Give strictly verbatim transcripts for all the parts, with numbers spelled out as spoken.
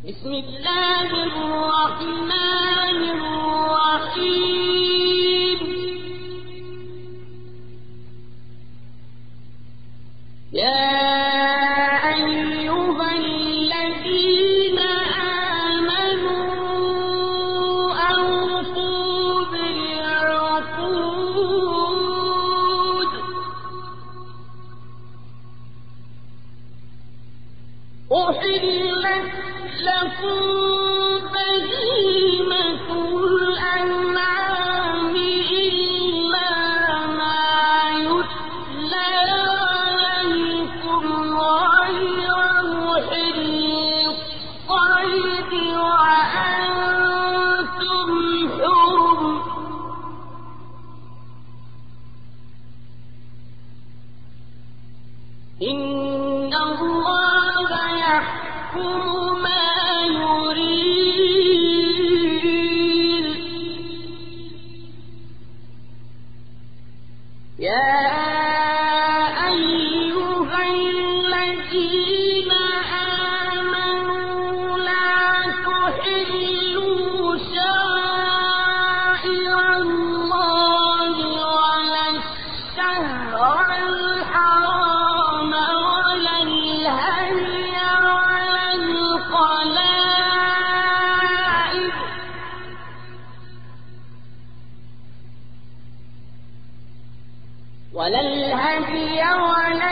بسم الله الرحمن الرحيم. يا أيها الذين آمنوا أوفوا بالعقود أحلت لكم بهيمة الأنعام إلا ما يتلى عليكم غير محل الصيد وأنتم حرم. إن الله يحكم ما يريد. يا أيها الذين آمنوا لا تحلوا شعائر الله ولا الشهر الحرام ولا الهدي ولا القلائد ولا الهدي ولا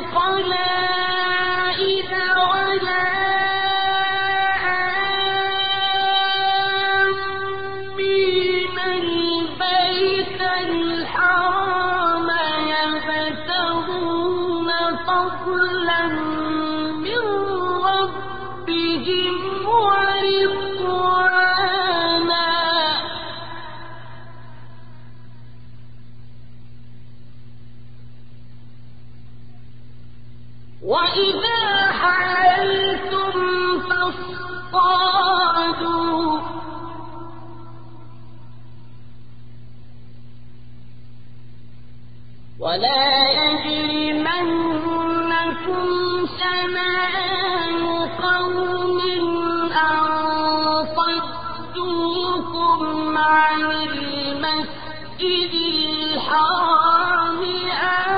القلائد ولا آمين البيت الحرام يبتغون فضلا من ربهم ورضوانا. وإذا حللتم فاصطادوا ولا يجرمنكم شنآن قوم أن صدوكم عن المسجد الحرام أن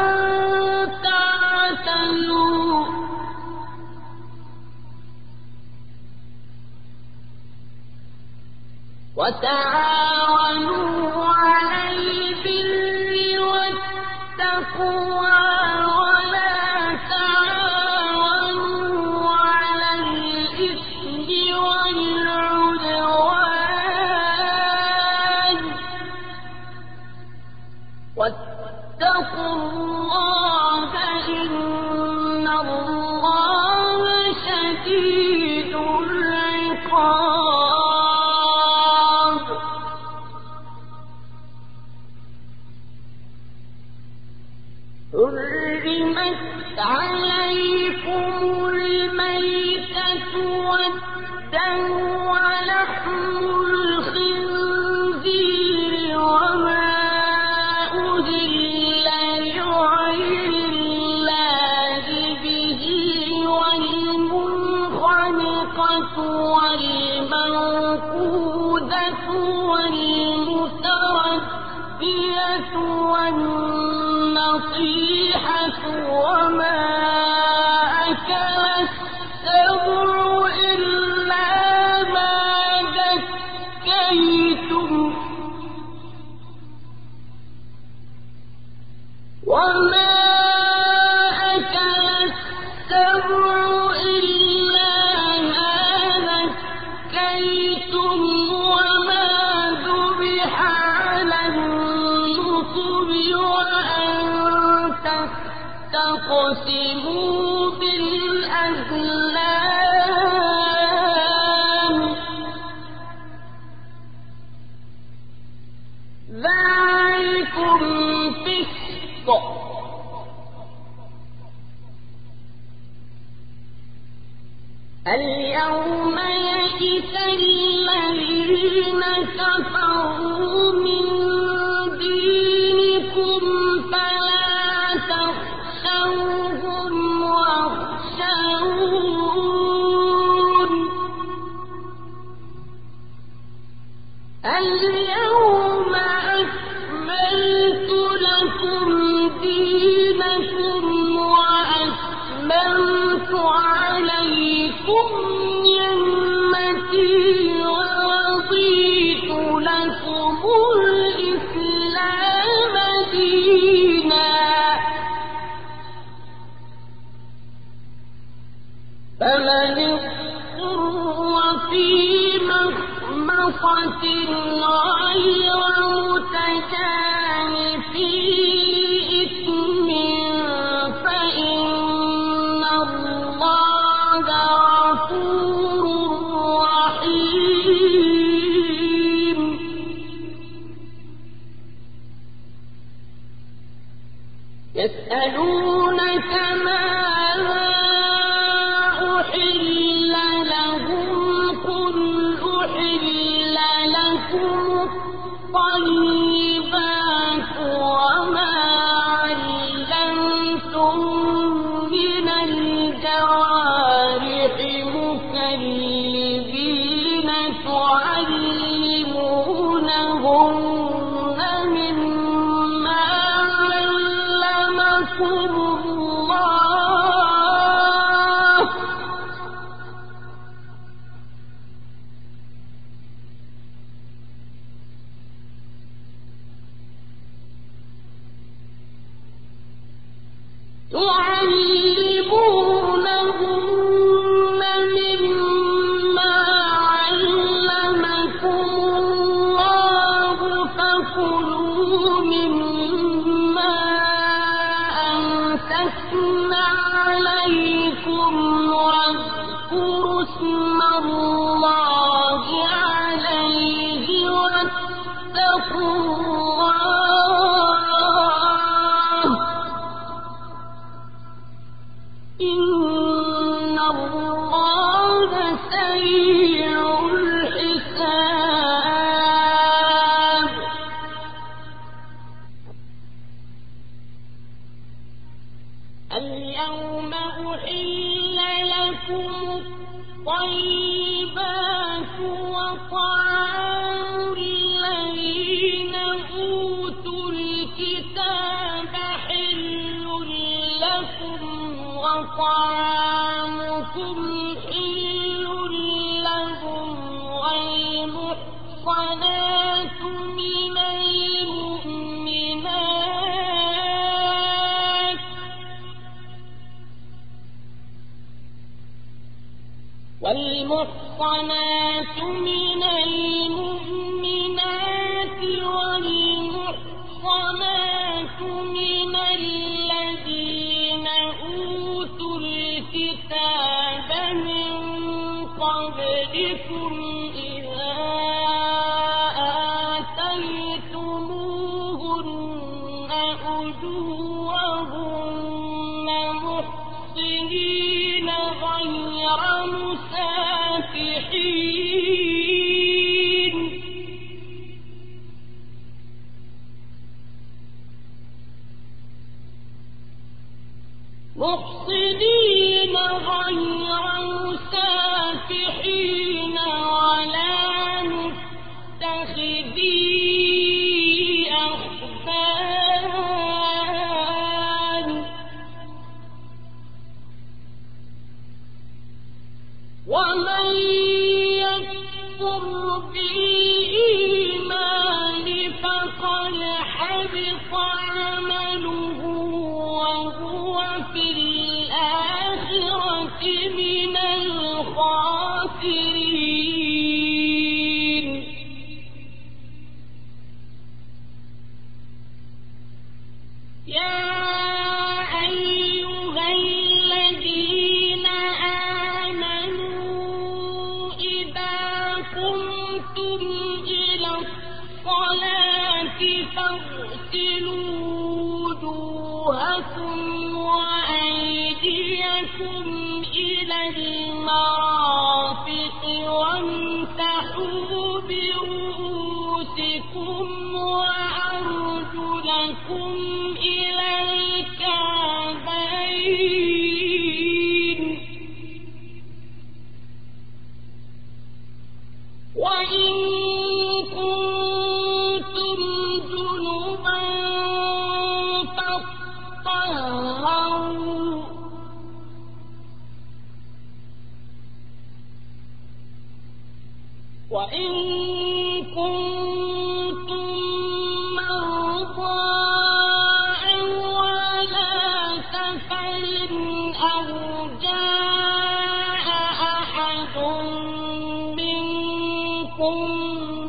تعتدوا وتعاونوا على البر والتقوى ولا تعاونوا على الإثم والعدوان واتقوا الله إن الله شديد العقاب. حرمت عليكم الميتة والدم ولحم الخنزير وما أهل لغير الله به والمنخنقة والموقوذة والمتردية والنطيحة وما أكل السبع إلا ما ذكيتم وما أكل السبع إلا ما ذكيتم وما ذبح على النصب وأن تستقسموا بالأزلام ذلكم فسق. اليوم يئس الذين كفروا من دينكم فلا تخشوهم واخشوني مخمصة غير متجانفي إثم فإن الله غفور رحيم. يسألونك ماذا أحل لهم قل أحل لكم الطيبات وما علمتم من الجوارح مكلبين تعلمونهن مما علمكم الله تعلمونهن مما علمكم الله فكلوا مما أمسكنا عليكم واذكروا اسم الله عليه واتقوا الله إن الله سريع الحساب. اليوم أحل لكم الطيبات وطعام الذين أوتوا الكتاب حل لكم وطعامكم حل لهم والمحصنات من المؤمنات والمحصنات من المؤمنات والمحصنات من الذين أوتوا الكتاب من قبلكم إذا آتيتموهن أجورهن محصنين غير مسافحين محصنين غير مسافحين ولا متخذي أخدان ومن يكفر بالإيمان فقد حبط عمله وهو في الآخرة من الخاسرين. يا أيها الذين آمنوا إذا قمتم إلى الصلاة فاغسلوا وجوهكم وأيديكم إلى المرافق وامسحوا برؤوسكم وأرجلكم إلى الكعبين وإن كنتم جنبا فاطهروا وإن كنتم مرضى أو على سفر أو جاء أحد منكم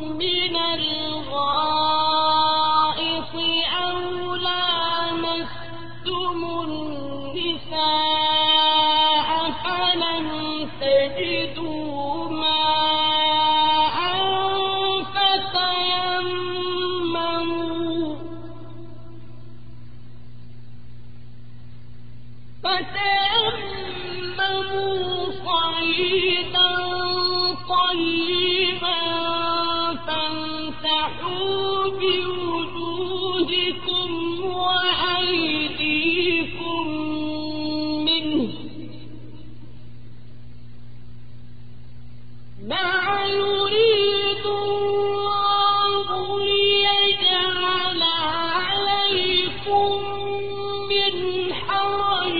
ما يريد الله ليجعل عليكم من حرج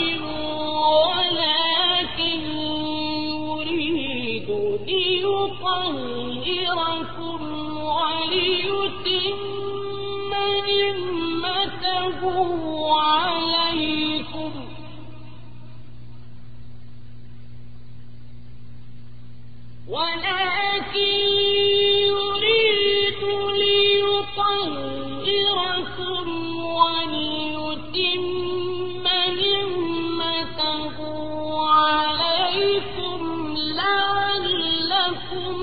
ولكن يريد ليطهركم وليتم نعمته عليكم ولكن يريد ليطهركم وليتم نعمته عليكم لعلكم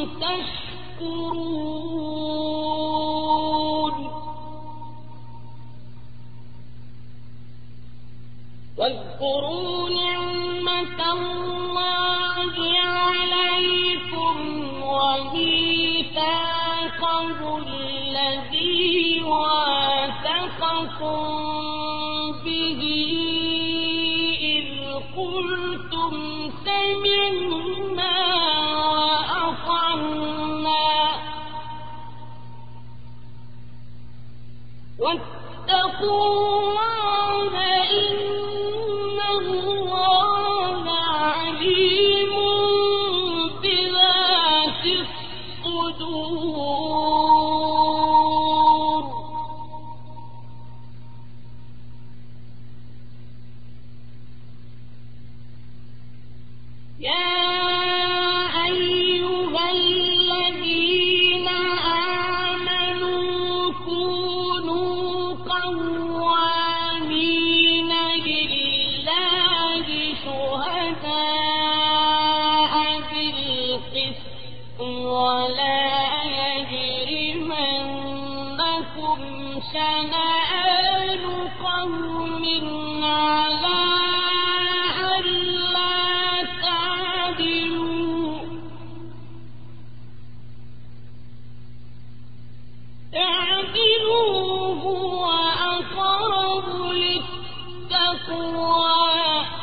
تشكرون واذكروا نعمة الله عليكم وميثاقه الذي واثقكم به إذ قلتم سمعنا وأطعنا واتقوا الله إن الله عليم بذات الصدور يا أيها الذين آمنوا كونوا قوامين لله شهداء بالقسط ولا يجرمنكم شنآن قوم على ألا تعدلوا اعدلوا هو أقرب للتقوى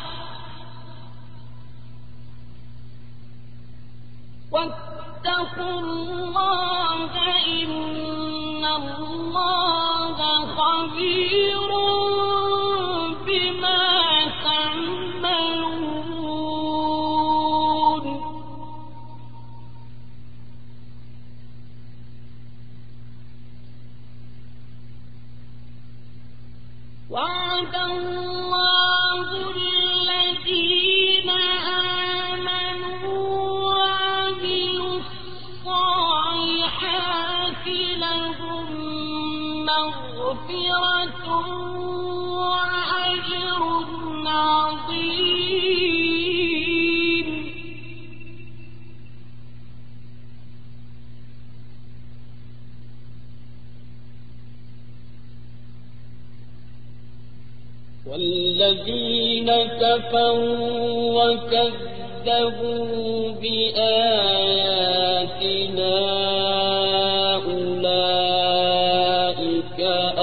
واتقوا الله إن الله خبير بما تعملون وعد الله الذين آمنوا وعملوا الصالحات لهم مغفرة وأجر عظيم والذين كفروا وكذبوا بآياتنا أولئك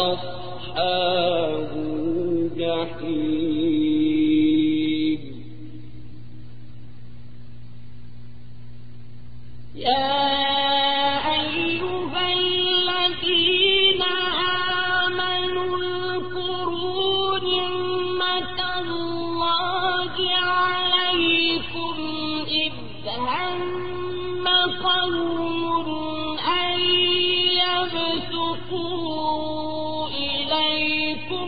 أصحاب الجحيم يا أيها الذين آمنوا اذكروا نعمة الله عليكم إذ هم قوم أن يبسطوا إليكم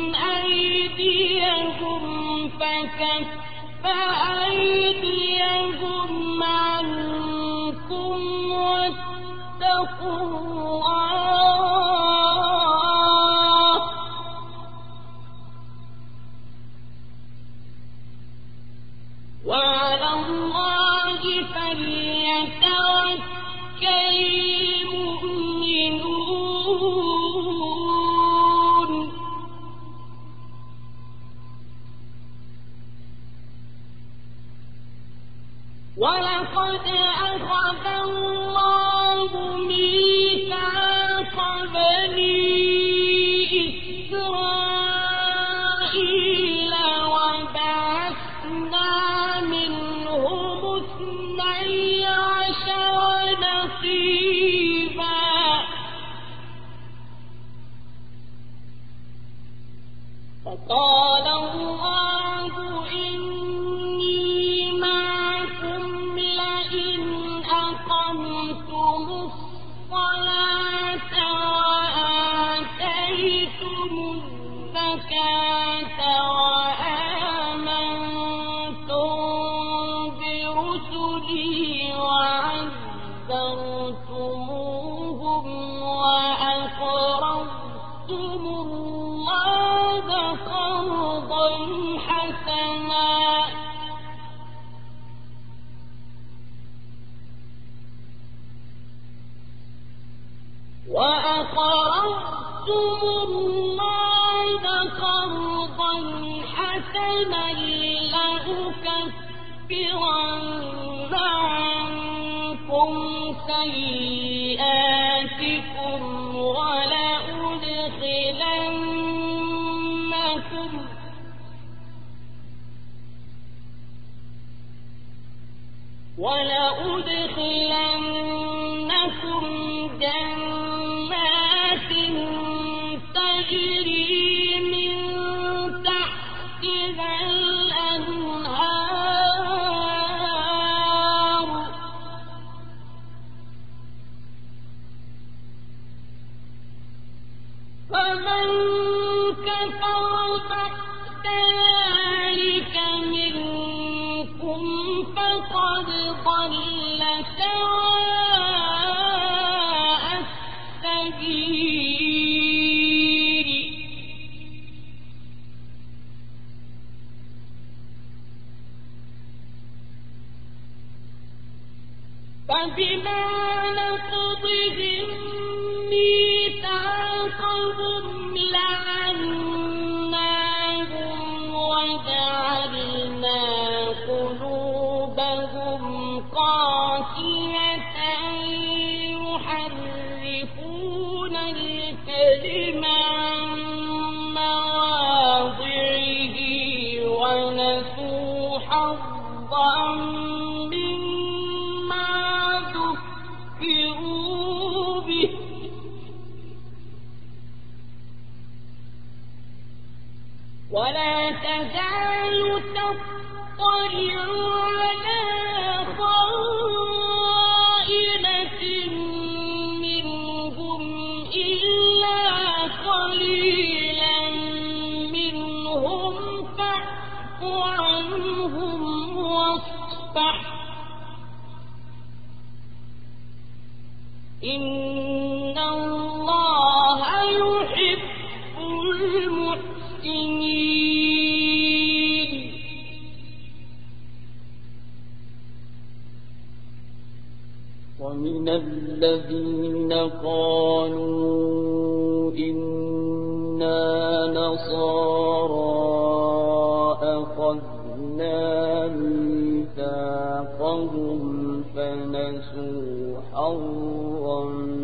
أيديهم فكف أيديهم عنكم واتقوا الله وعلى الله فليتوكل المؤمنون ولقد أخذ الله ميثاق بني إسرائيل وبعثنا منهم اثني عشر الصلاة وآتيتم الزكاة وآمنتم برسلي وعزرتموهم وأقرضتم الله قرضا حسنا وأقرضتم الله قرضا حسنا لأكفرن عنكم سيئاتكم ولأدخلنكم ولأدخلنكم جنات تجري من تحتها الأنهار فمن كفر بعد ذلك منكم فقد ضل سواء السبيل فبما نقضهم ميثاقهم لعناهم وجعلنا قلوبهم قاسية يحرفون الكلم عن مواضعه ونسوا حظا مما ذكروا به ولا تزال تطلع على خائنة منهم إلا قليلا منهم فاعف عنهم واصفح إن الله يحب المحسنين ومن الذين قالوا إنا نصارى أخذنا ميثاقهم فنسوا حظا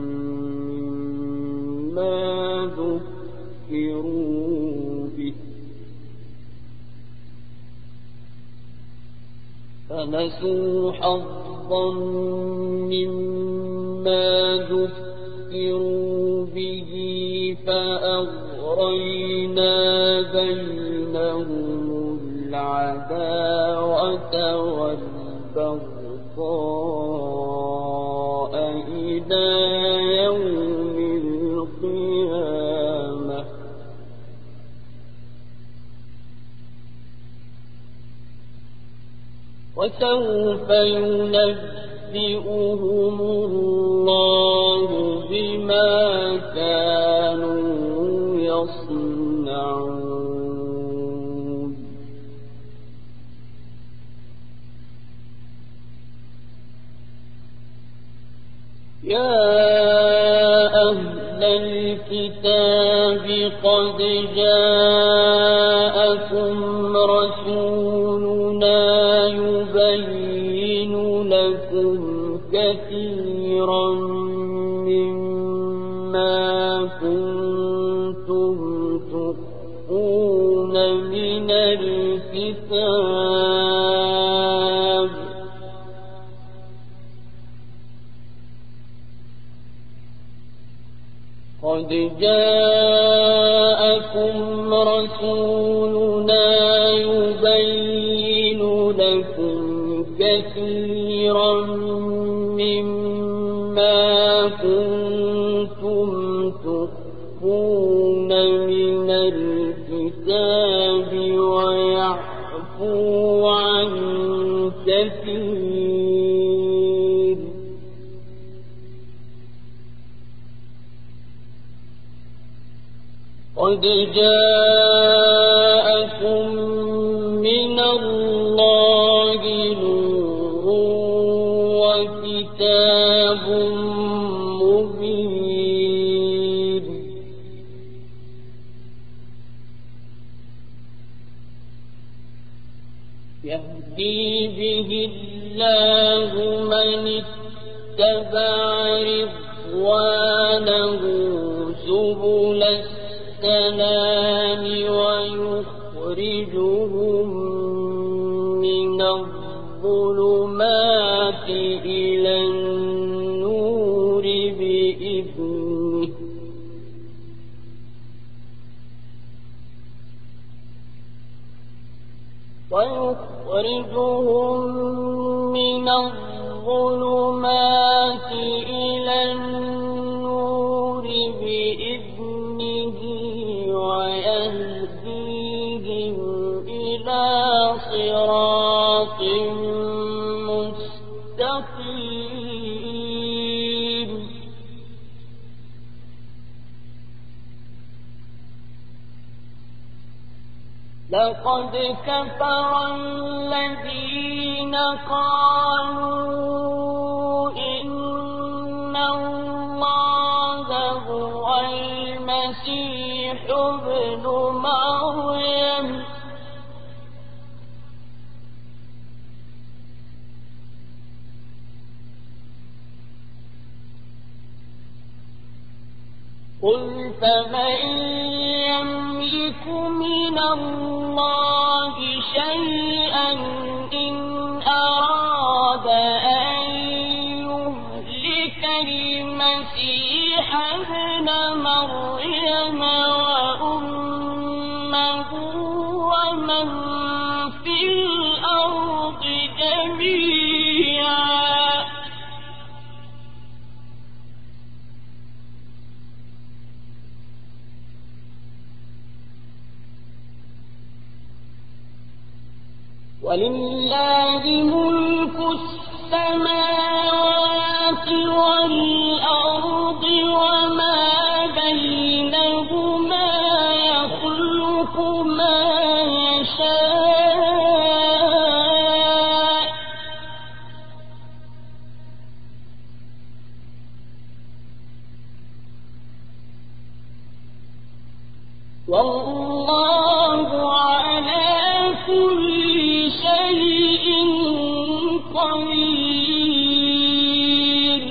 مما ذكروا به فنسوا حظا مما ذكروا به فأغرينا بينهم العداوة والبغضاء إلى يوم القيامة وسوف ينبئهم الله بما كانوا يصنعون يا أهل الكتاب قد جاءكم رسولنا يبين لكم كثيرا مما كنتم تخفون من الكتاب قد جاءكم رسولنا يبين لكم كثيرا مما كنتم قد جاءكم من الله نور وكتاب مبين يهدي به الله من اتبع رضوانه سبل السلام ويخرجهم من الظلمات إلى النور بإذنه ويخرجهم من الظلمات إلى النور بإذنه ويهديهم إلى صراط مستقيم لقد كفر الذين قالوا إن الله هو المسيح ابن مريم قل فمن يملك من الله شيئا إن أراد أن يهلك المسيح ابن مريم وأمه ومن في الأرض جميعا ولله ملك السماوات والأرض وما بينهما يخلق ما يشاء والله على كل شيء قدير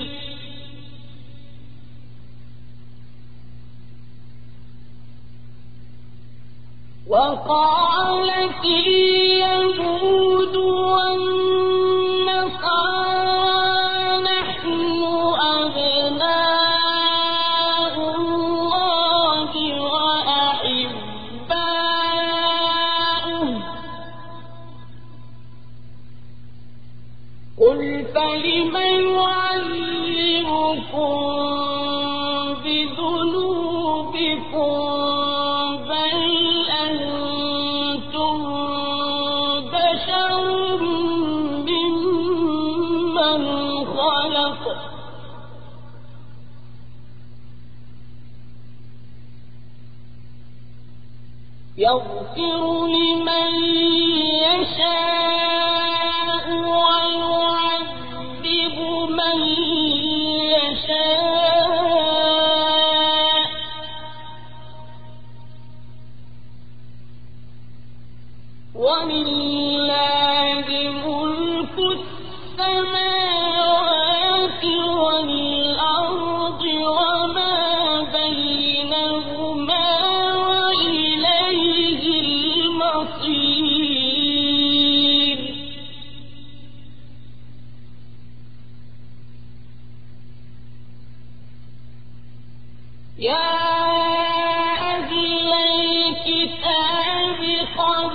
وقالت اليهود والنصارى نحن أبناء الله وأحباؤه قل فلم يعذبكم بذنوبكم بل أنتم بشر ممن خلق يغفر لمن يشاء ويعذب من يشاء ولله ملك السماوات والأرض وما بينهما وإليه المصير يا أهل الكتاب قد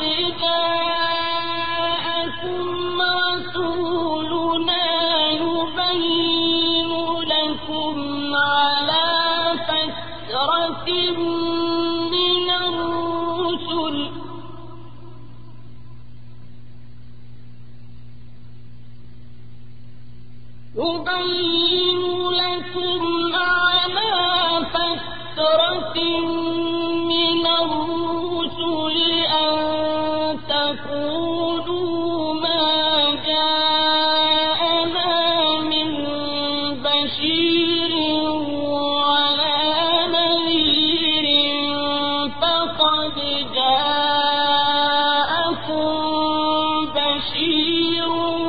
جاءكم رسولنا يبين لكم على فترة من الرسل يبين لكم على فترة من بشير ولا نذير فقد جاءكم بشير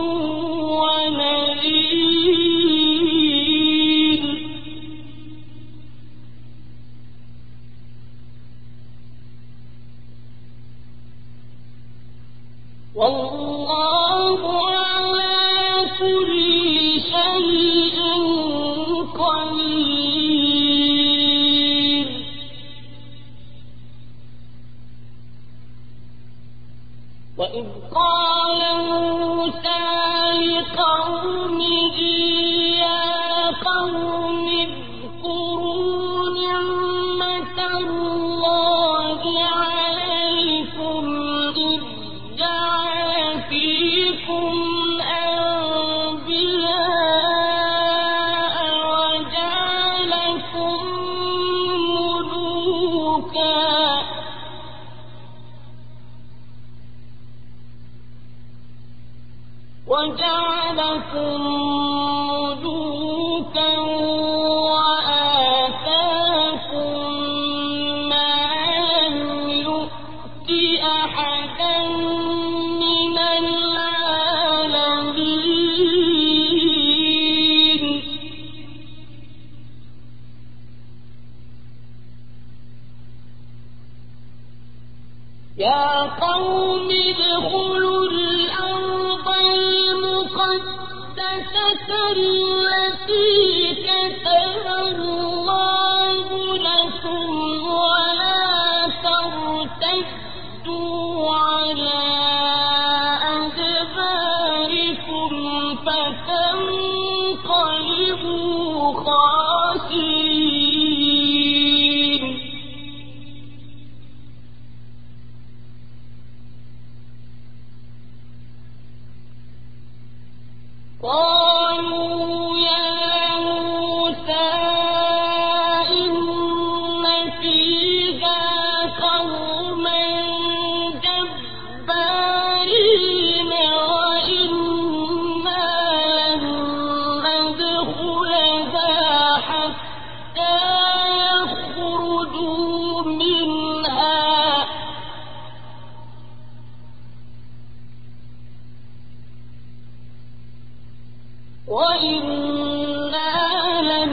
ونذير والله على كل شيء قدير. وإذ قال موسى لقومه يا قوم اذكروا نعمة الله عليكم إذ جعل فيكم أنبياء وجعلكم ملوكا وجعلكم ملوكا وآتاكم ما لم يؤت أحدا من العالمين. يا قوم ادخلوا الأرض المقدسة التي كتب الله لكم ولا ترتدوا على أدباركم فتنقلبوا خاسرين. قالوا يا موسى إن فيها قوما جبارين وإنا لن ندخلها حتى يخرجوا منها وإنا لن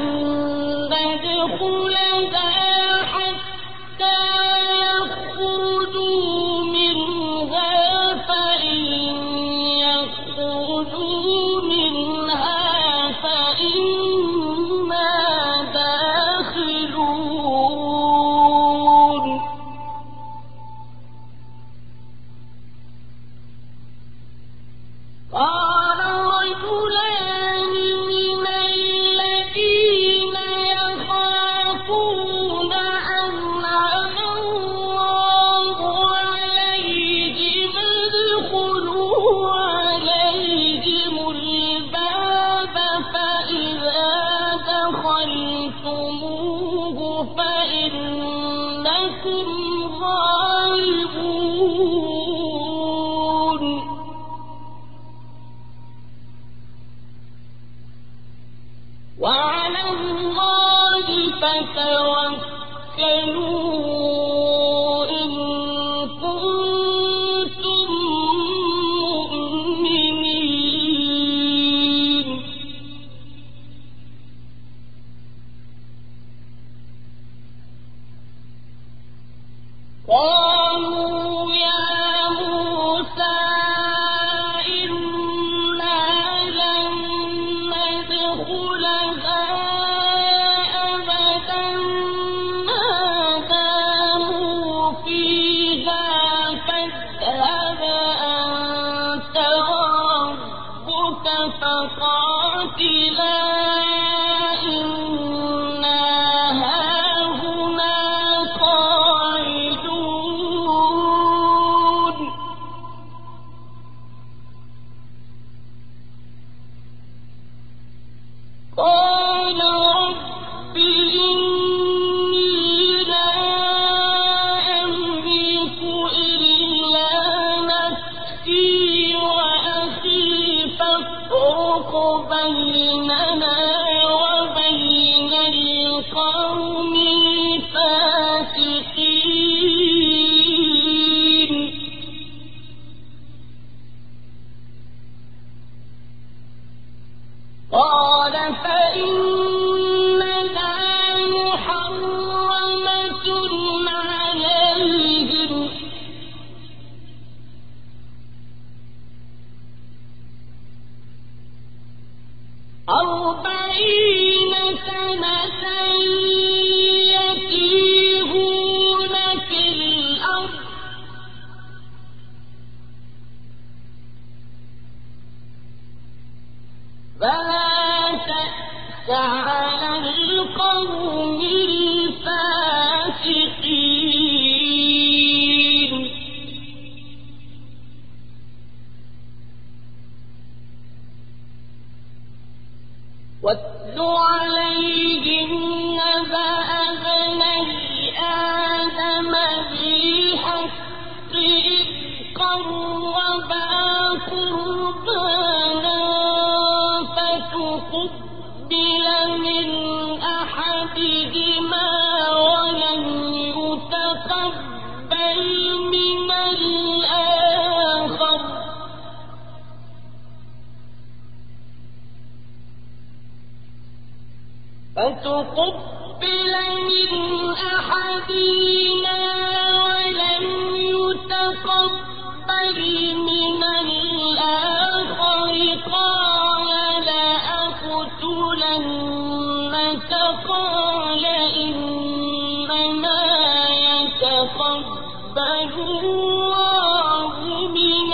ندخلها حتى يخرجوا منها فإن يخرجوا منها فإنا داخلون. قال رجلان من الذين يخافون أنعم الله عليهم ادخلوا عليهم الباب فإذا دخلتموه فإنكم غالبون. وعلى الله فتوكلوا إن كنتم مؤمنين. قالوا يا موسى إنا لن ندخلها أبدا ما داموا فيها فاذهب أنت وربك فقاتلا إنا هاهنا قاعدون. قال رب إني لا أملك إلا نفسي وأخي فافرق بيننا وبين قال فإنها محرمة عليهم أربعين سنة يتيهون في الأرض فلا تأس على القوم الفاسقين واتل عليهم نبأ ابني آدم بالحق إذ قربا قربانا فتقبل من أحدهما ولم يتقبل من الآخر فتقبل من أحدهما ولم يتقبل من الآخر قال لأقتلنك قال إنما يتقبل الله من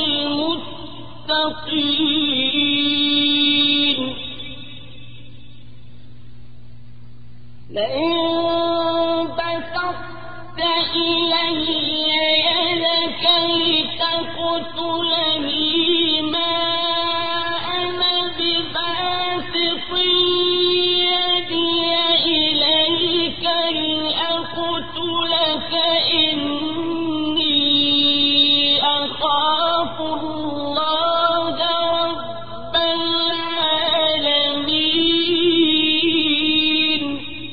المتقين لئن بسطت إلي يدك لتقتلني ما أنا بباسط يدي إليك لأقتلك إني أخاف الله رب العالمين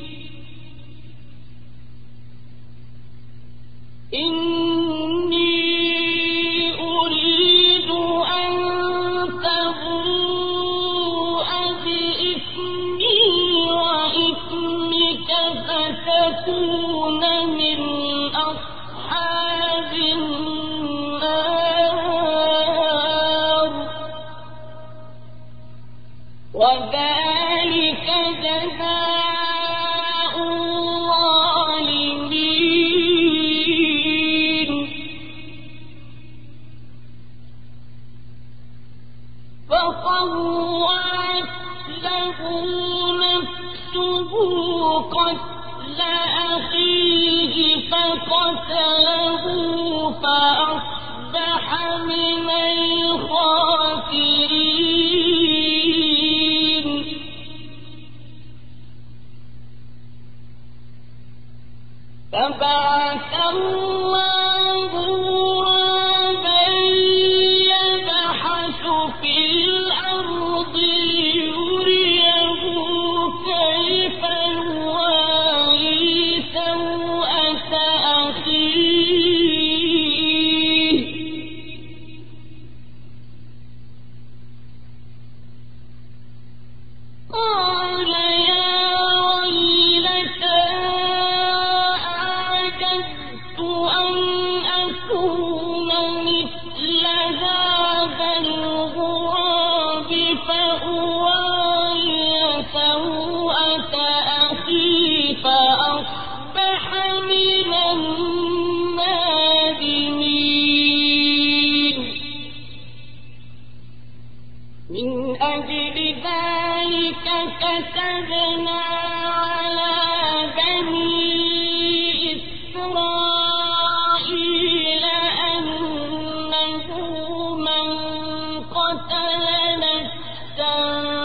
إني أريد أن تبوء بإثمي وإثمك فتكون من أصحاب النار وذلك جزاء الظالمين فطوعت له نفسه قتل أخيه فقتله فأصبح من الخاسرين فبعث الله غرابا يبحث في الأرض ليريه كيف يواري سوءة أخيه قال يا ويلتى أعجزت أن أكون مثل هذا الغراب فأواري سوءة أخي فأصبح من النادمين من أجل ذلك كتبنا على بني إسرائيل أنه من قتل نفسا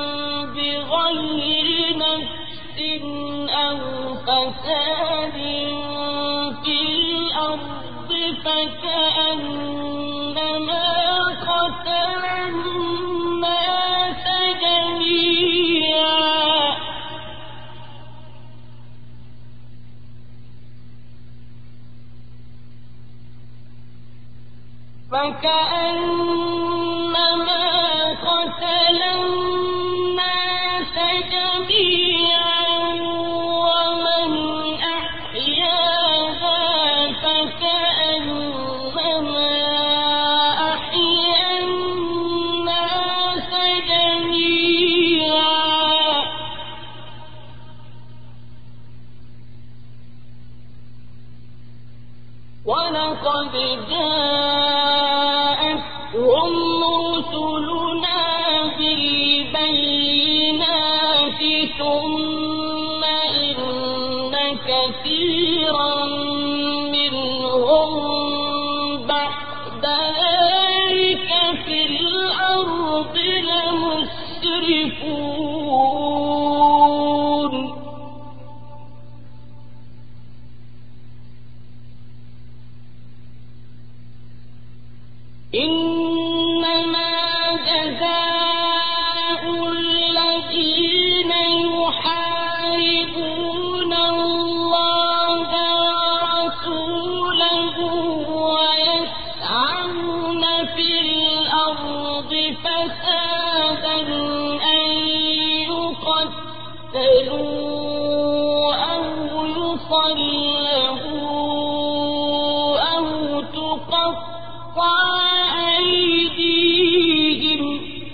بغير نفس أو فساد في الأرض فكأنما قتل الناس جميعا فكأنما قتل الناس جميعا ومن أحياها فكأنما أحيا الناس جميعا ولقد جاءتهم رسلنا بالبينات ثم إن كثيرا منهم بعد ذلك في الأرض لمسرفون إنما جزاء الذين يحاربون الله ورسوله ويسعون في الأرض فسادا أن يقتلوا أو يصلبوا أو تقطع أيديهم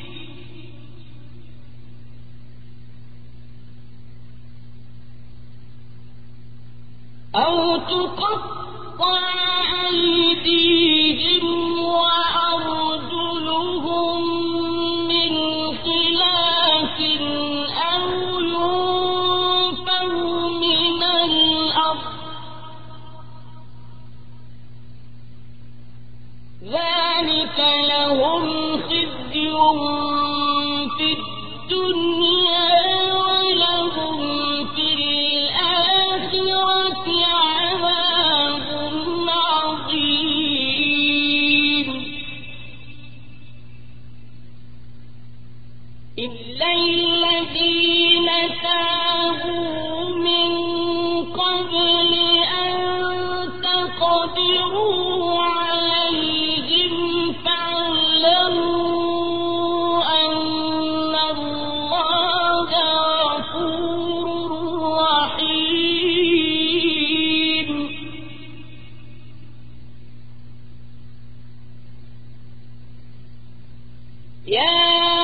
أو تقطع أيديهم وأرجلهم من خلاف أو ينفوا من الأرض ذلك لهم خزي في الدنيا ولهم في الآخرة عذاب عظيم إلا الذين تابوا من قبل أن تقدروا عليهم فاعلموا أن الله غفور رحيم يا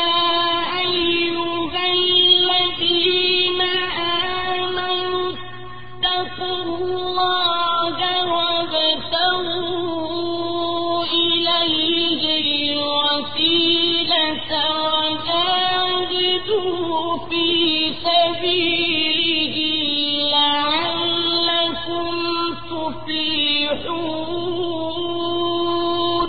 أيها الذين آمنوا اتقوا الله وابتغوا إليه الوسيلة وجاهدوا في سبيله لعلكم تفلحون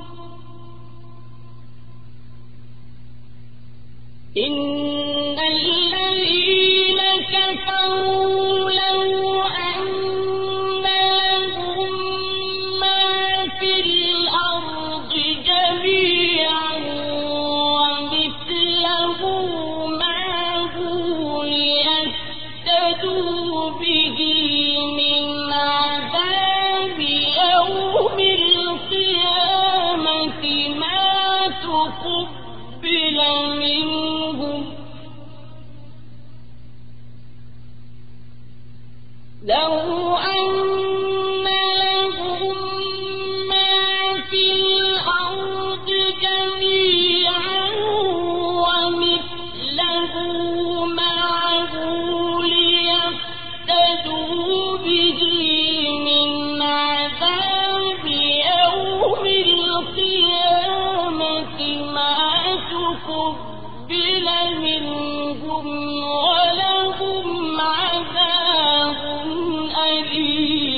إن الذين كفروا لو أن لهم ما في الأرض جميعا ومثله معه ليفتدوا به من عذاب يوم القيامة ما تقبل منهم لو أن لهم ما في الأرض جميعا ومثله معه ليفتدوا به من عذاب يوم القيامة ما تقبل منهم ولهم عذاب أليم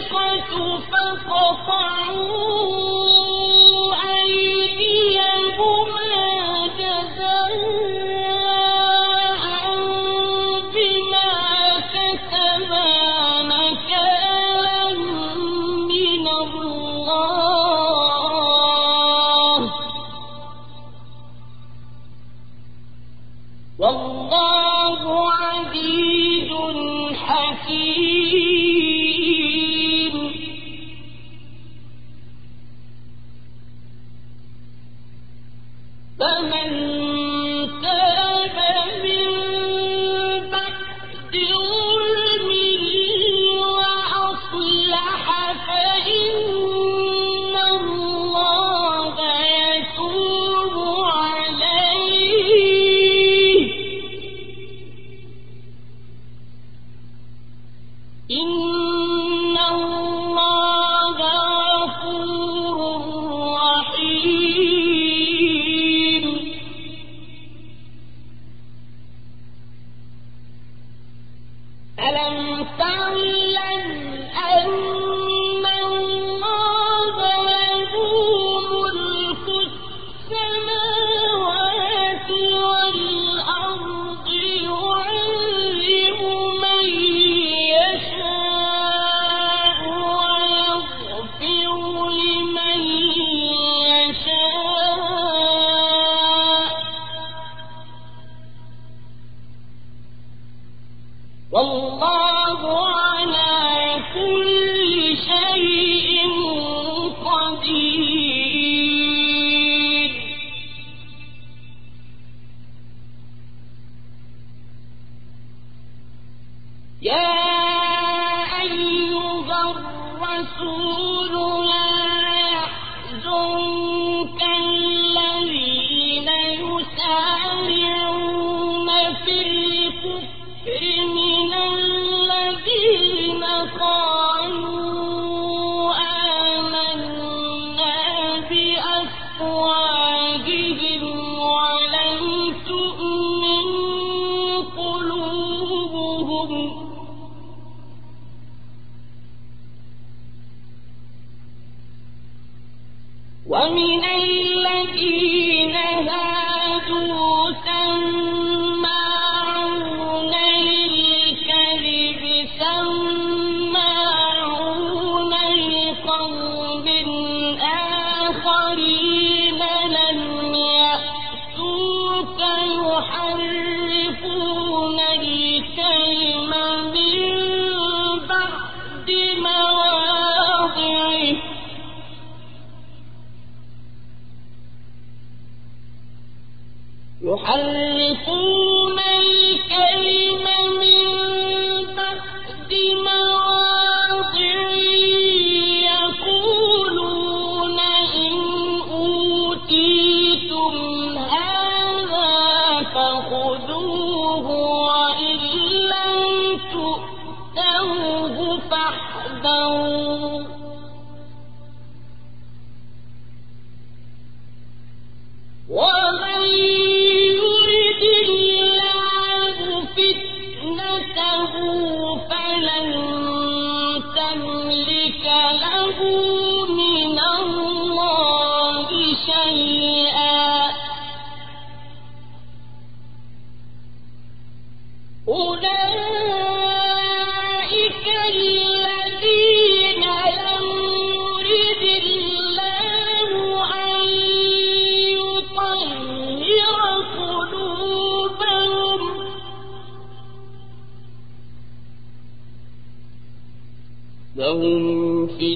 لهم في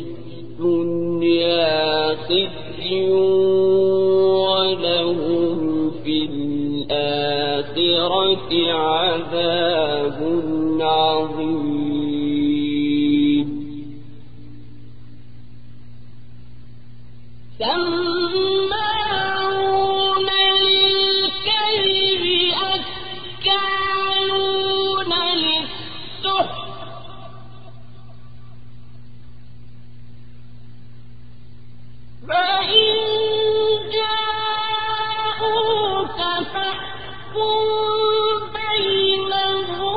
الدنيا خزي ولهم في الآخرة عذاب عظيم. سماعون للكذب أكالون للسحت فإن جاءوك فاحكم بينهم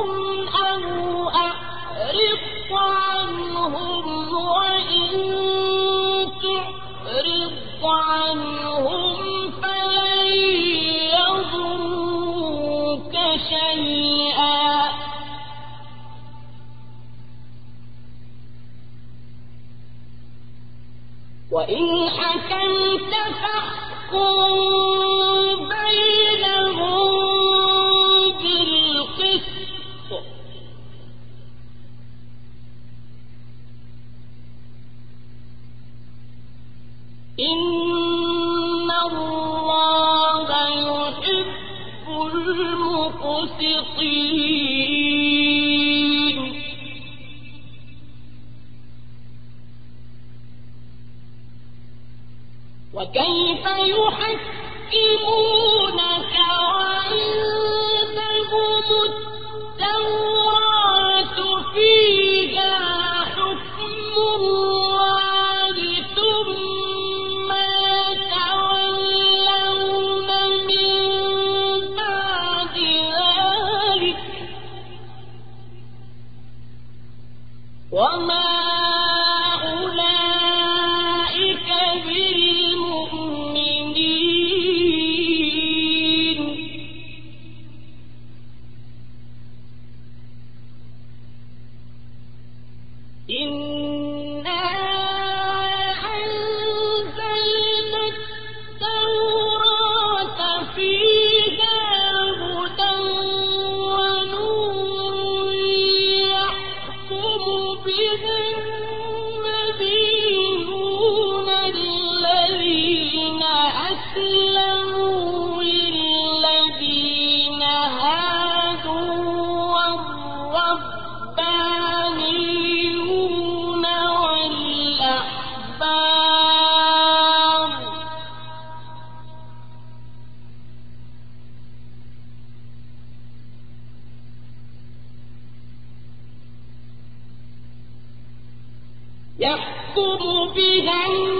وإن حكمت فاحكم بينهم بالقسط إن الله يحب المقسطين وكيف يحكمونك وعندهم التوراة فيها حكم الله ثم يتولون من بعد ذلك وما يحكم بها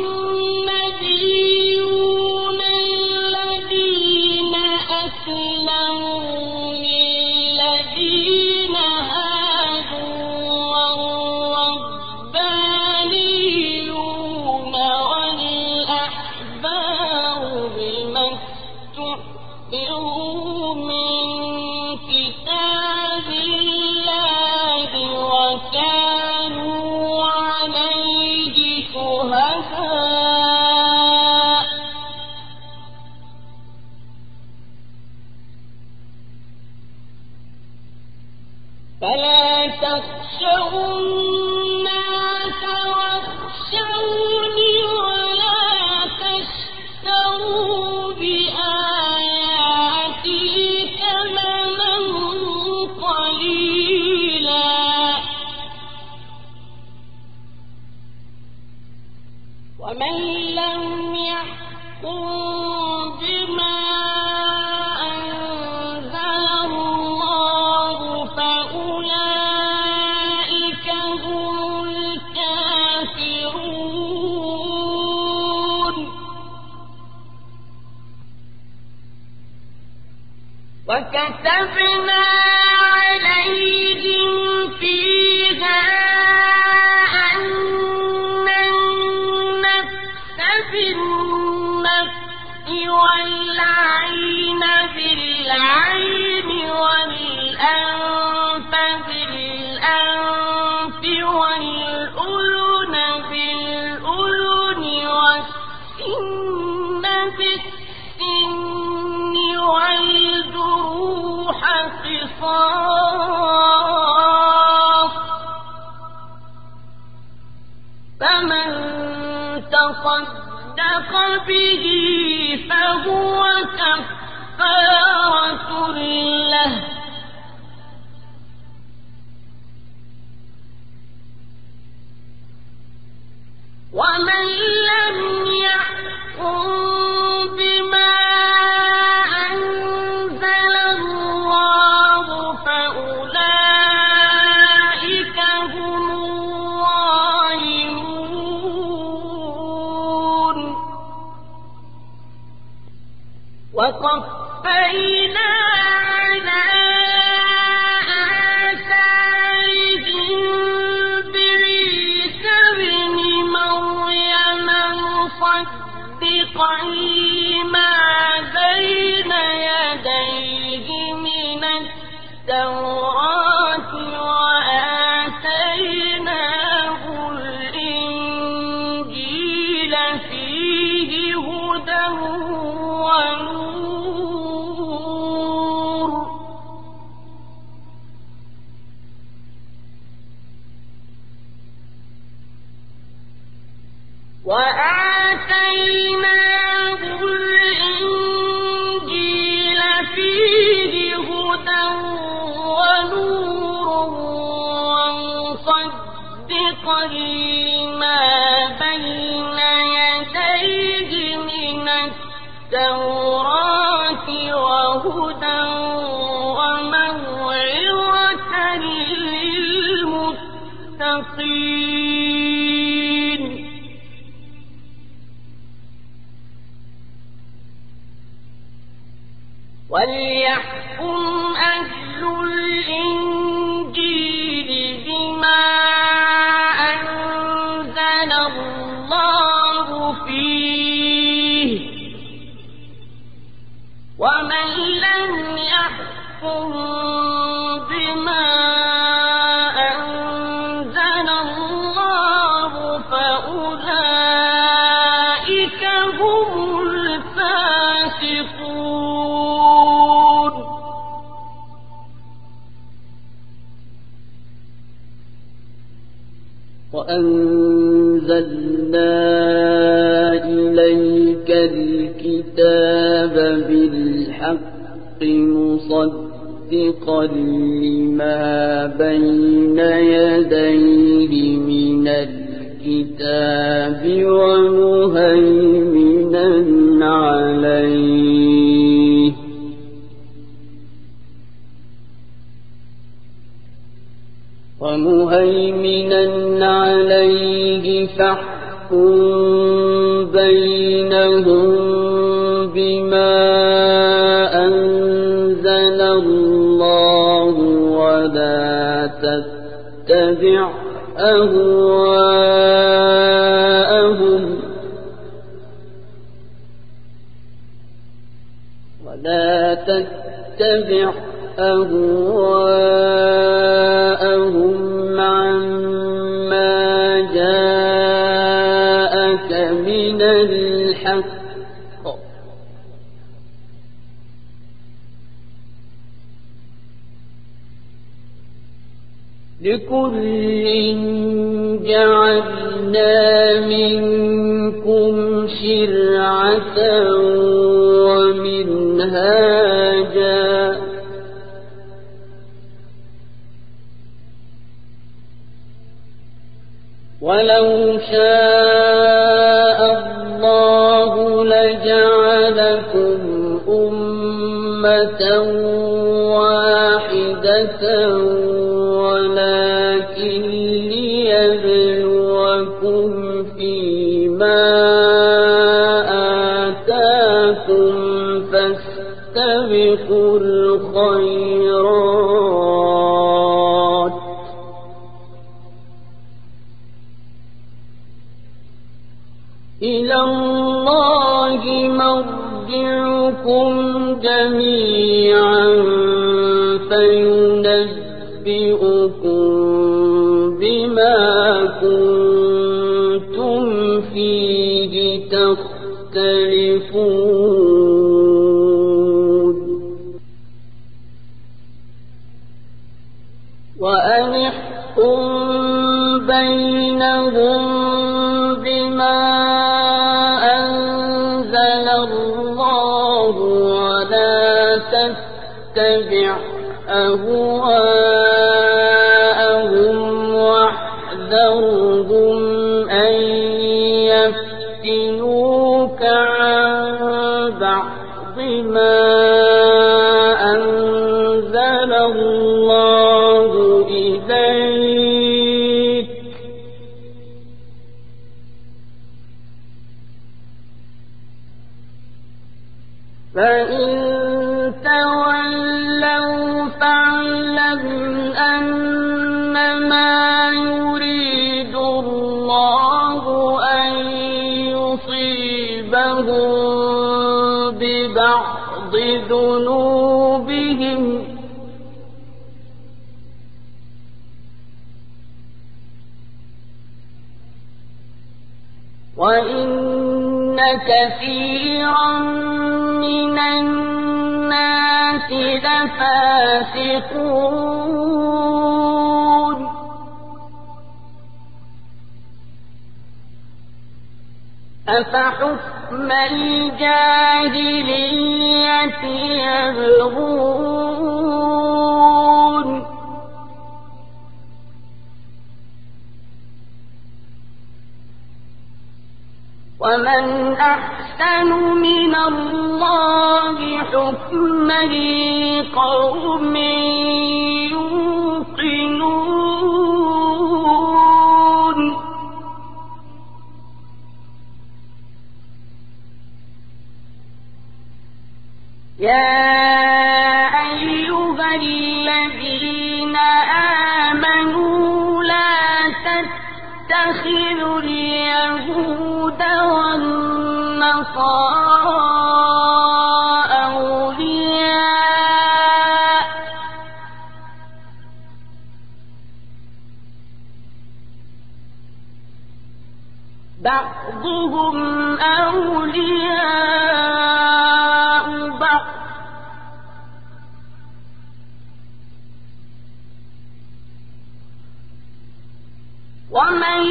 النبيون الذين أسلموا للذين هادوا والربانيون والأحبار بما استحفظوا من كتاب الله وكانوا فلا تخشوا الناس واخشوني ولا تشتروا بآياتي ثمنا قليلا ومن لم يحكم بما وكتبنا عليهم فيها أن النفس بالنفس والعين بالعين والأنف بالأنف والأذن بالأذن والسن بالسن والجروح قصاص فمن تصدق به فهو كفارة له ومن لم يحكم بما أنزل الله فأولئك هم الظالمون وقفينا على مصدقا لما بين يديه من التوراة وآتيناه الإنجيل وآتيناه الإنجيل فيه هدى ونور ومصدقا لما بين يديه من التوراة وهدى وموعظة للمتقين وليحكم أهل الإنجيل بما أنزل الله فيه ومن لم يحكم بما أنزل الله فأولئك هم الفاسقون. وأنزلنا إليك الكتاب بالحق مصدقا لما بين يديه من الكتاب ومهيمنا عليه ومهيمنا عليه فاحكم بينهم بما أنزل الله ولا تتبع أهواءهم ولا تتبع أهواءهم عما جاءك من الحق لكل جعلنا منكم شرعة ومنهاجا ولو شاء الله لجعلكم أمة واحدة ولكن ليبلوكم فيما آتاكم فاستبقوا الخيرات إلى الله مرجعكم جميعا فينبئكم بما كنتم فيه تختلفون وأن احكم بينهم بما أنزل الله ولا تتبع أهواءهم واحذرهم أن يفتنوك عن بعض ما أنزل الله إليك فإن تولوا فاعلم أنما يريد الله أن يصيبهم ببعض ذنوبهم وإن كثيرا من الناس لفاسقون أفحكم الجاهلية يبغون ومن أحسن من الله حكما لقوم يوقنون يا أيها الذين آمنوا لا تتخذوا اليهود والنصارى أولياء بعضهم أولياء بعض ومن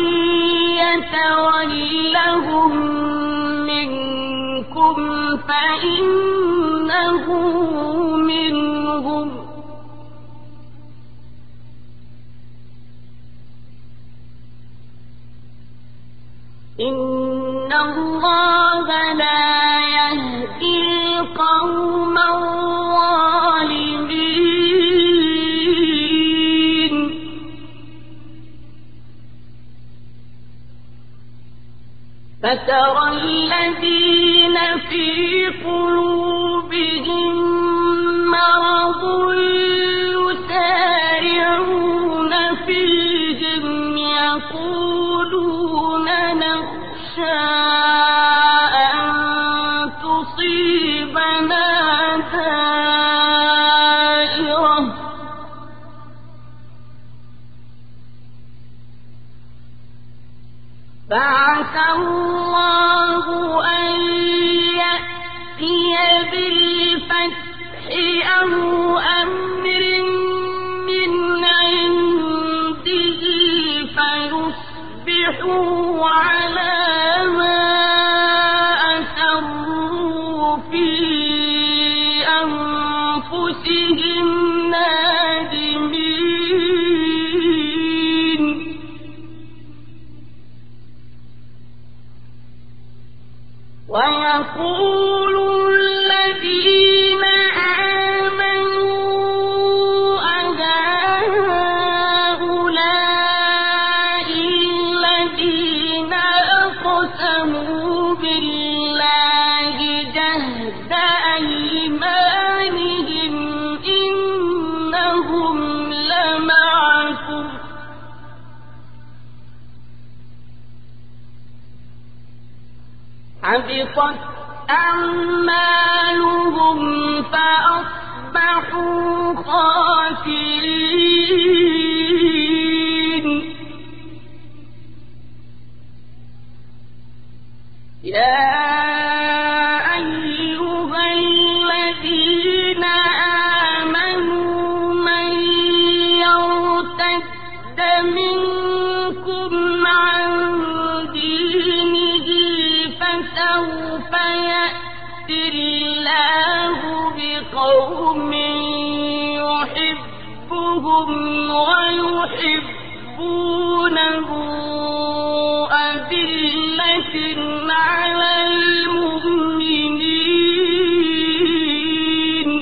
يتولهم منكم فإنه منهم إن الله لا يهدي القوم الظالمين فترى الذين في قلوبهم مرض يسارعون فيهم يقولون نخشى أن تصيبنا دائرة فعسى الله أن يأتي بالفتح أو أمر من عنده فيصبحوا على ما أسروا في أنفسهم نادمين ويقول الذين آمنوا أهؤلاء الذين أقسموا بالله جهد أيمانهم إنهم لمعكم حبطت أعمالهم فأصبحوا خاسرين يا أيها الذين آمنوا من يرتد منكم عن دينه فسوف يأتي الله بقوم يحبهم ويحبونه أذلة على المؤمنين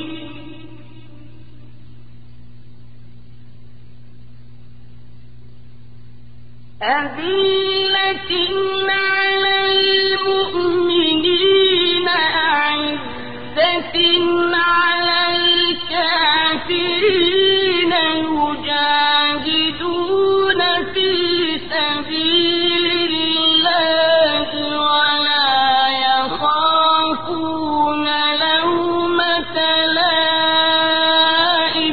أذلة على المؤمنين أعزة على الكافرين يجاهدون في سبيل الله ولا يخافون لومة لائم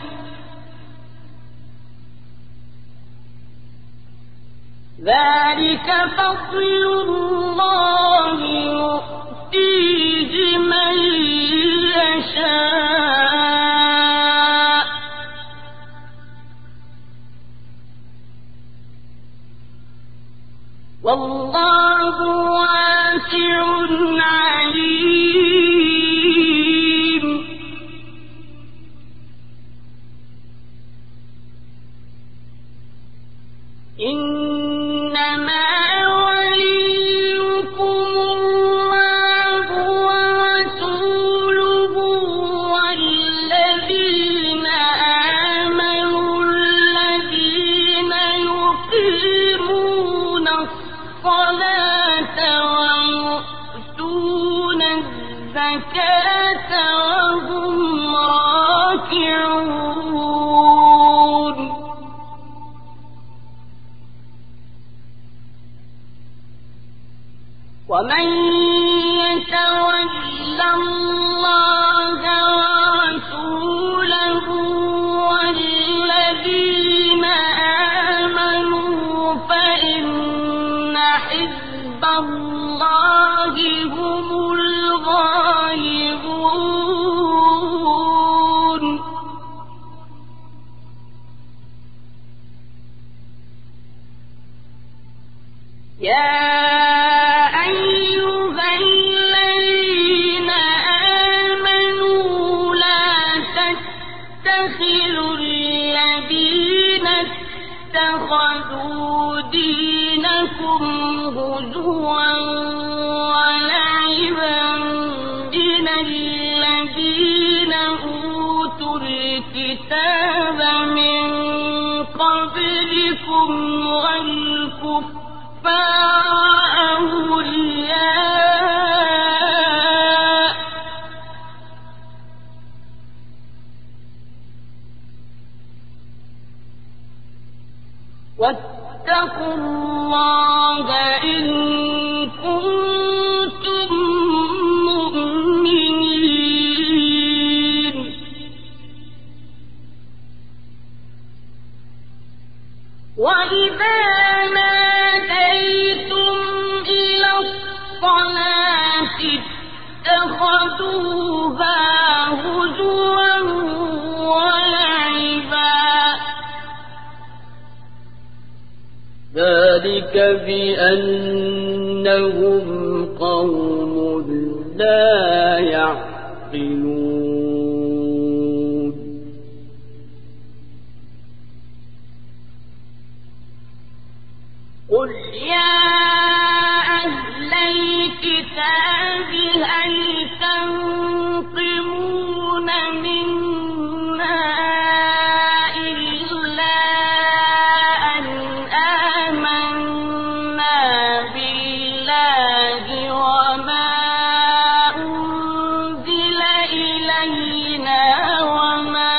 ذلك فضل الله يؤتيه من يشاء والله عليم. إنما وليكم الله ورسوله والذين آمنوا الذين يقيمون الصلاة ويؤتون الزكاة وهم راكعون. ومن يتول الله ورسوله والذين آمنوا فإن حزب الله هم الغالبون. يا اتخذوا دينكم هزوا ولعبا من الذين أوتوا الكتاب من قبلكم والكفار أولياء واتقوا الله إن كنتم مؤمنين. وإذا ناديتم إلى الصلاة اتخذوها هزوا ولعبا ذلك بأنهم قوم لا يعقلون. قل يا أهل الكتاب هل تنقمون منا إلا أن آمنا بالله وما أنزل إلينا وما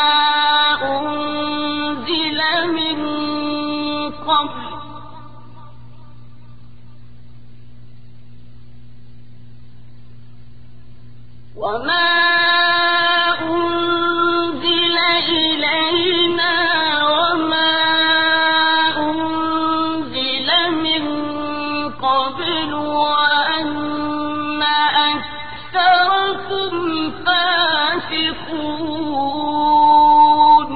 أنزل من قبل وما أنزل إلينا وما أنزل من قبل وأن أكثركم فاسقون.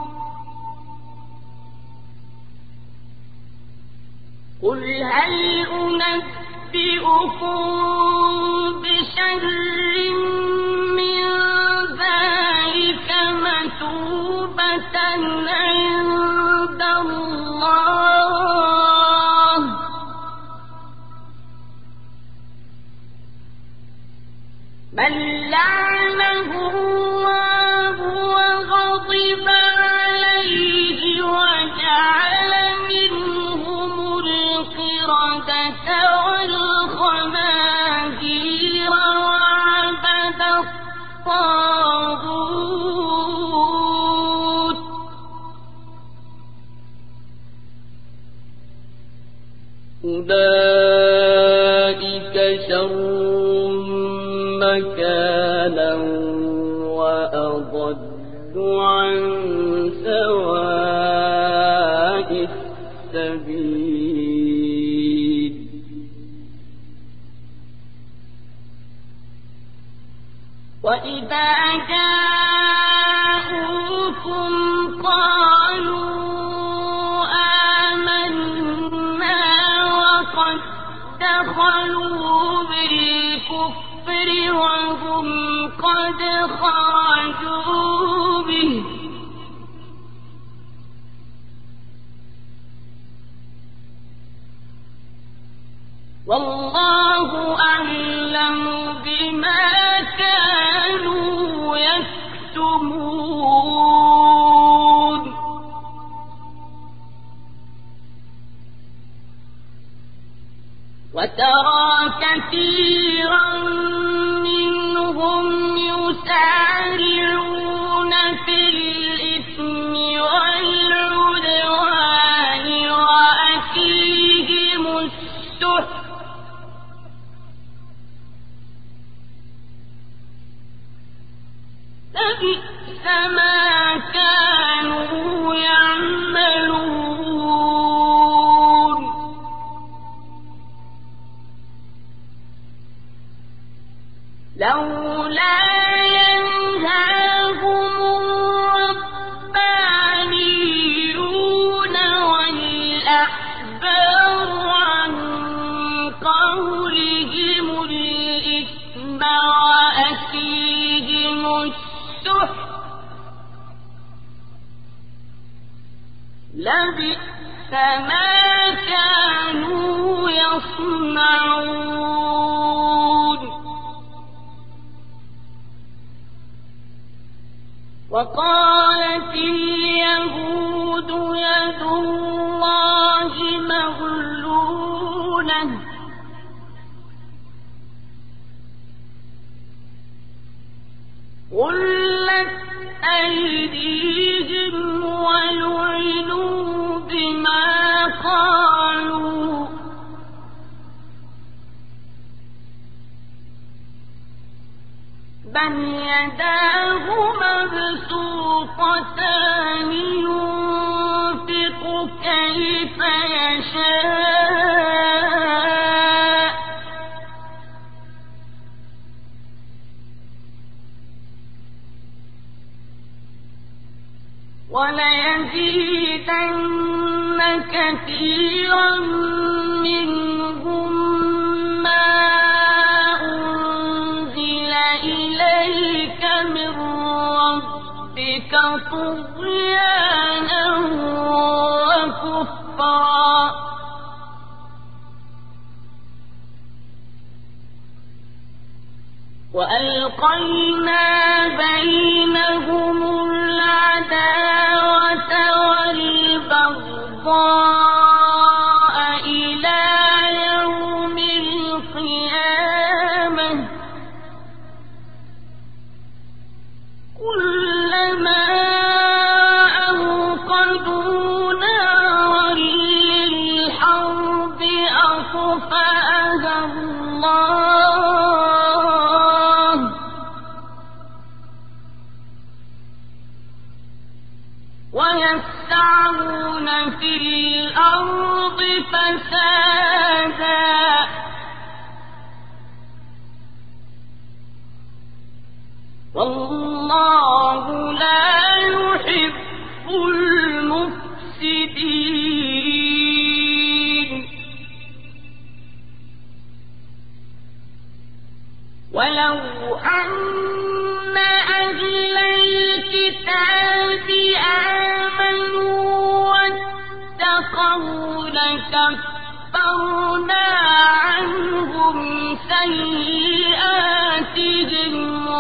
قل هل أنبئكم بشر عند الله من لعنه الله وغضب عليه وجعل منهم القردة والخنازير وعبد الطاغوت أولئك شر مكانا وأضل عن سواء السبيل. وإذا جاءوكم قالوا آمنا وقد دخلوا بالكفر وهم قد خرجوا به والله أعلم بما كانوا يكتمون وترى كثيرا منهم يسارعون في الإثم والعدوان وأكلهم السحت لبئس ما كانوا يعملون لولا ينهاهم الربانيون والأحبار عن قولهم الإثم وأكلهم السحت لبئس ما كانوا يصنعون وقالت اليهود يد الله مغلولة غلت أيديهم ولعنوا بما قالوا بل يداه مبسوطتان ينفق كيف يشاء وليزيدن كثيرا منهم ما أنزل إليك من ربك طغيانا وكفرا وألقينا بينهم العداوة والبغضاء إلى يوم القيامة كلما أوقدوا نارا للحرب أطفأها الله ويسعون في الأرض فسادا والله لا يحب المفسدين ولو أن أهل الكتاب آمنوا واتقوا لكفرنا عنهم سيئاتهم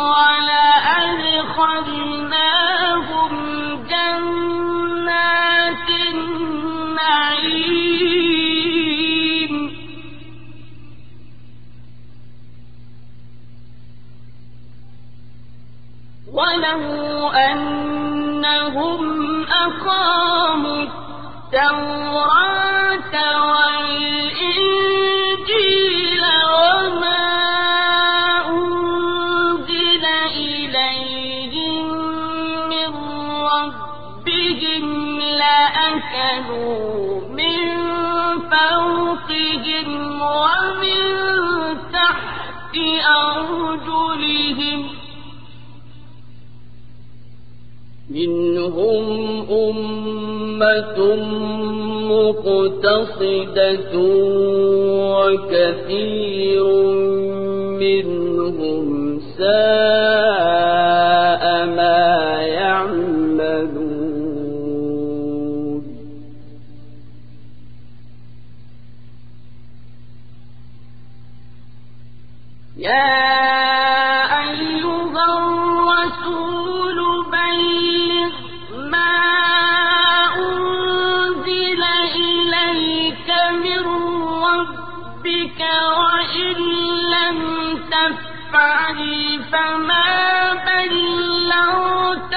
ولأدخلناهم جنات النعيم ولو أنهم أقاموا التوراة والإنجيل وما أنزل إليهم من ربهم لأكلوا من فوقهم ومن تحت أرجلهم منهم أمة مقتصدة وكثير منهم ساء ما يعملون يا أيها الرسول بلغ ما أنزل إليك من ربك وإن لم تفعل فما بلغت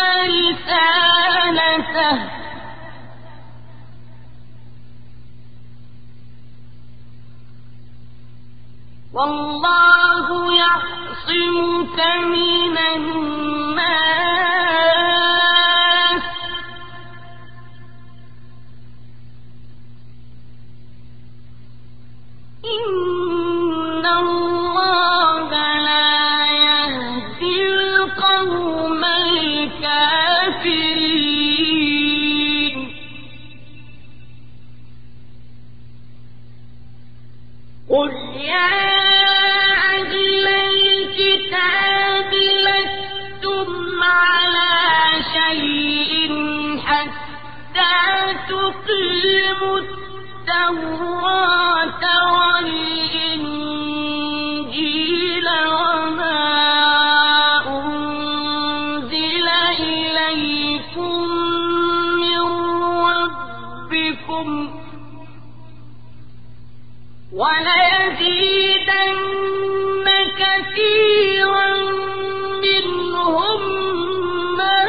رسالته والله يعصمك من الناس إن الله لا يهدي القوم الكافرين قل يا أهل الكتاب لستم على شيء حتى تقيموا التوراة والإنجيل وما أنزل إليكم من ربكم وليزيدن كثيرا منهم ما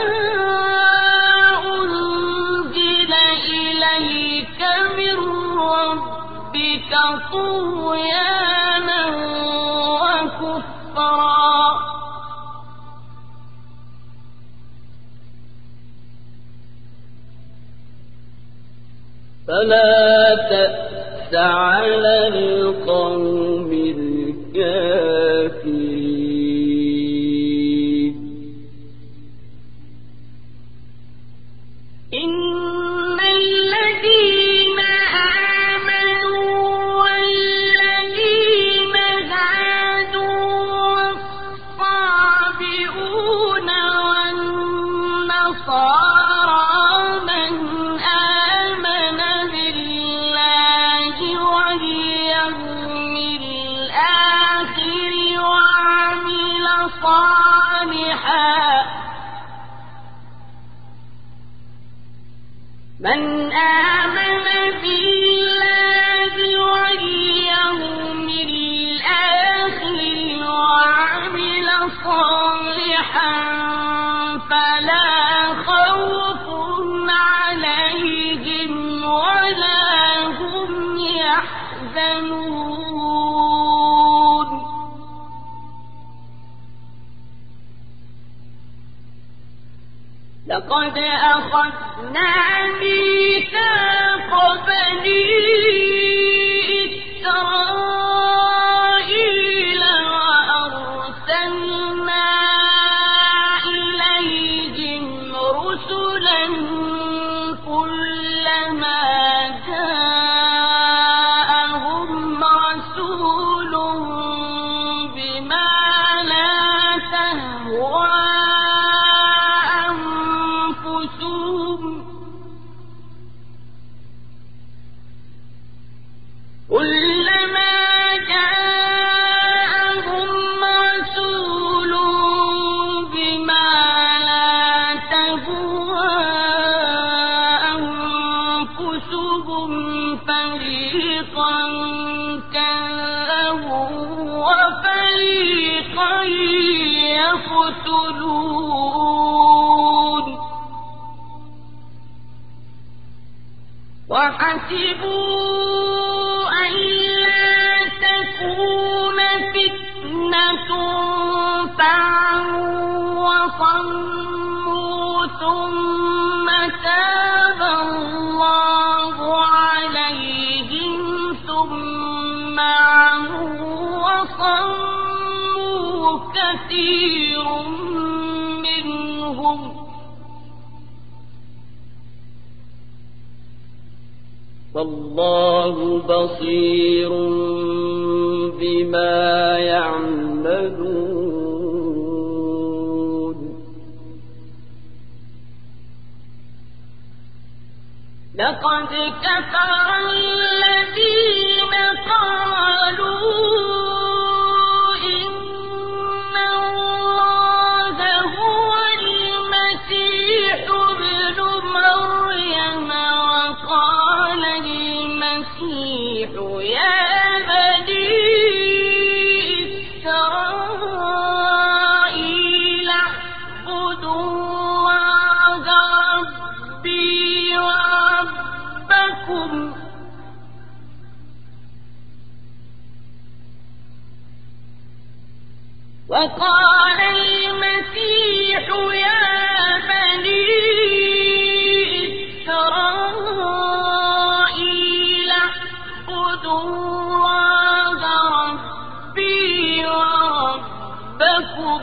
أنزل إليك من ربك طغيانا وكفرا فلا تأس على القوم الكافرين إن الذين آمنوا والذين هادوا والصابئون والنصارى من آمن بالله واليوم الآخر وعمل صالحا من آمن بالله واليوم الآخر وعمل صالحا فلا خوف عليهم ولا هم يحزنون لقد أخذنا ميثاق بني إسرائيل وأرسلنا إليهم رسلا كلما جاءهم رسول بما لا تهوى كلما جاءهم رسول بما لا تهوى أنفسهم فريقا كذبوا وفريقا يقتلون وحسبوا ألا تكون فتنة فعموا وصموا ثم تاب الله عليهم ثم عموا وصموا كثير منهم والله بصير كفر الذين قالوا إن الله هو المسيح ابن مريم وقال المسيح يا بني إسرائيل اعبدوا الله ربي وربكم وقال المسيح يا بني إسرائيل اعبدوا الله ربي وربكم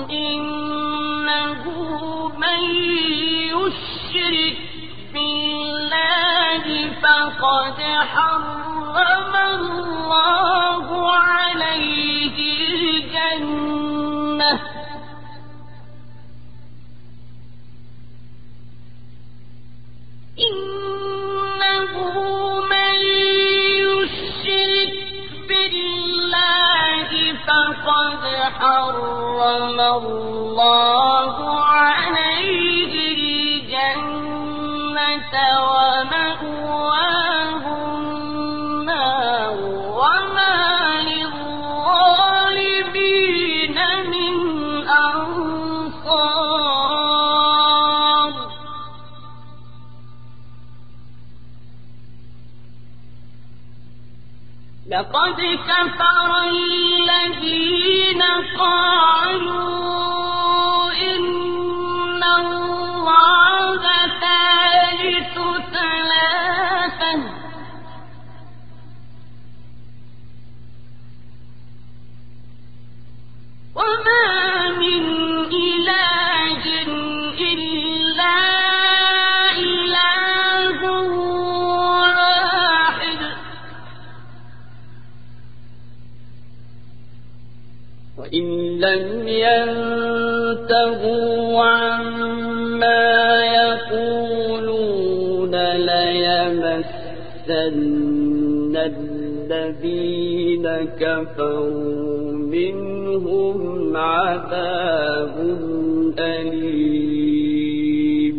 إنه من يشرك بالله فقد حرم الله عليه الجنة إنه من يشرك بالله فقد حرم الله عليه الجنة ومأواه النار وما للظالمين من أنصار لقد كفر الذين قالوا إن الله ثالث ثلاثة وما من إله إلا إله واحد وإن لم ينتهوا عما يقولون ليمسن الذين كفروا منهم عذاب أليم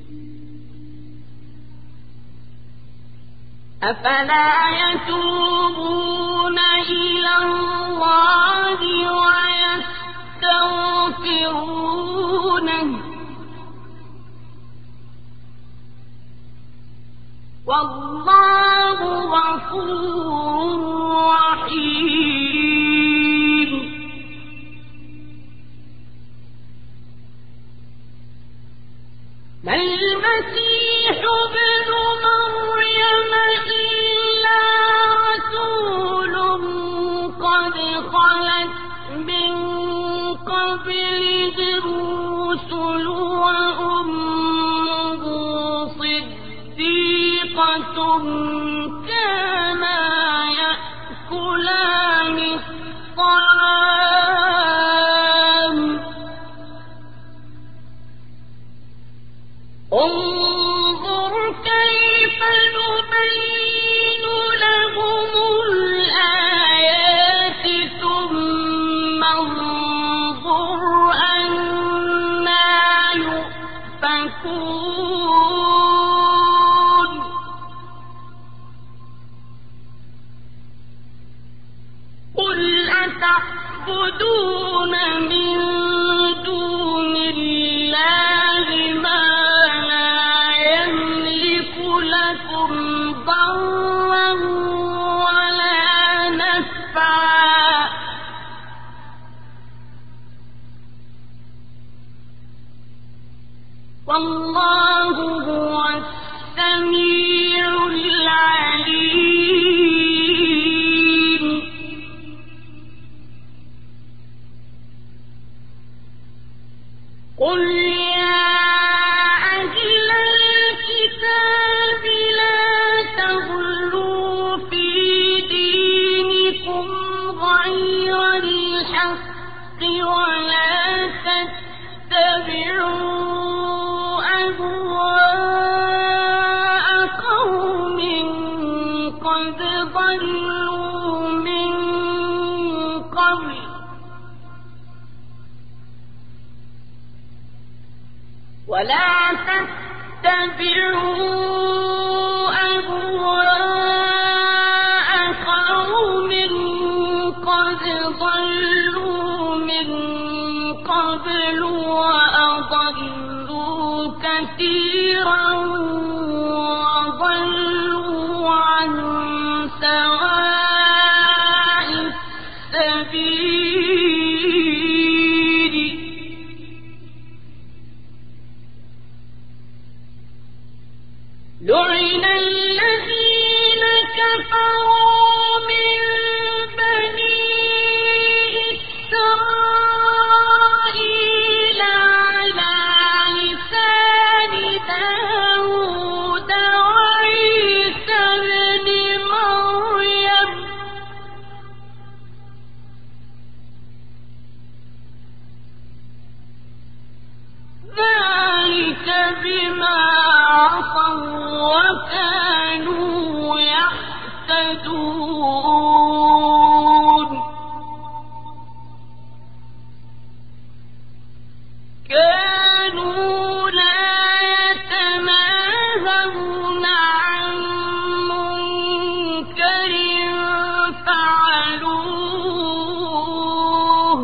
أفلا يتوبون إلى الله ويستغفرونه والله غفور رحيم ما المسيح ابن مريم إلا رسول قد خلت من قبله الرسل وأمه صديقة كانا يأكلان الطعام انظر كيف نبين لهم الآيات ثم انظر أنى يؤفكون قل أتعبدون من دون الله ما ضرا ولا نفعا والله هو السميع العليم ولا تتبعوا أهواء قوم قد ضلوا من قبل وأضلوا كثيرا وضلوا عن سواء السبيل لعن الذين كفروا من بني إسرائيل على لسان داود وعيسى ابن مريم ذلك بما عصوا وكانوا يعتدون كانوا لا يتناهون عن منكر فعلوه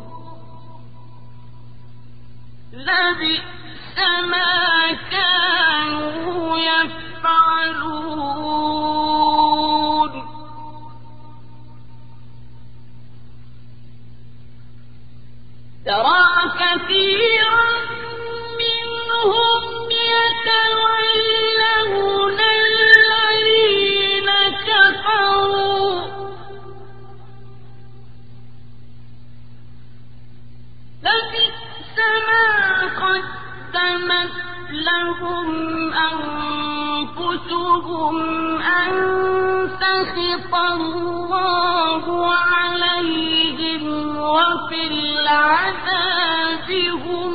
لبئس ما كانوا يفعلون ترى كثيرا منهم يتولون الذين كفروا لبئس ما قدمت لهم أنفسهم أن سخط الله عليهم وفي العذاب هم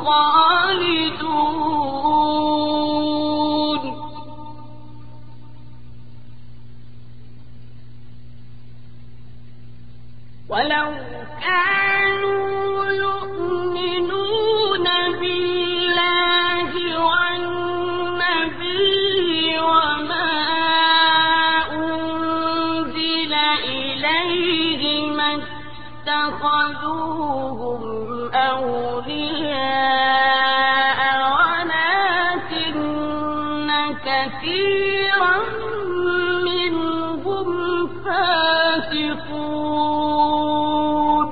خالدون ولو كانوا يؤمنون بالله والنبي وما أنزل إليه ما اتخذوهم أولياء ولكن كثيرا منهم فاسقون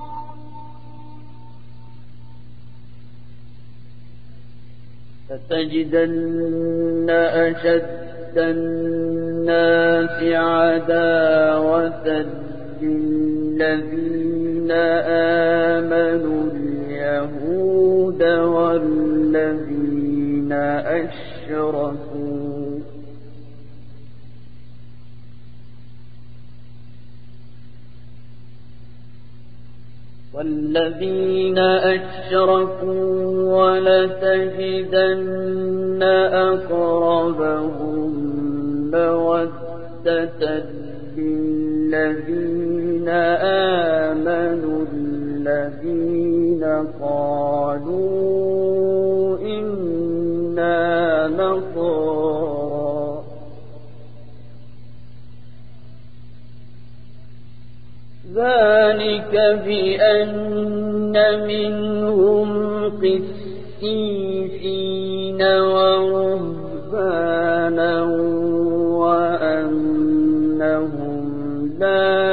فتجدن أشد الناس عداوة للذين آمنوا اليهود والذين أشركوا والذين أشركوا ولتجدن أقربهم مودة للذين آمنوا الذين قالوا إنا نصارى ذلك بأن منهم قسيسين ورهبانا وأنهم لا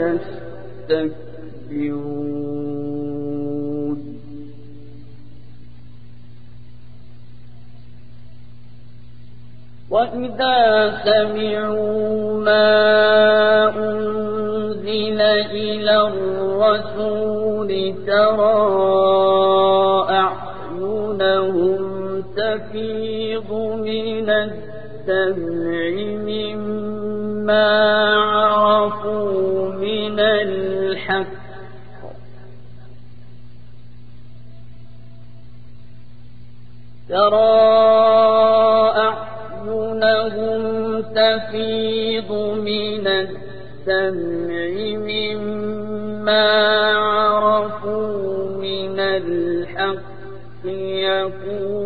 يستكبرون وإذا سمعوا ما أنزل إلى الرسول ترى أعينهم تفيض من الدمع مما عرفوا من الحق ترى أعينهم تفيض من الدمع مما عرفوا من الحق يقول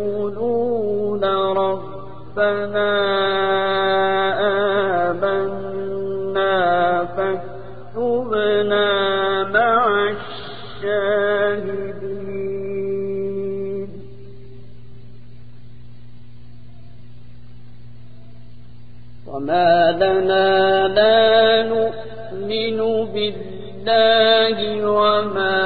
نؤمن بالله وما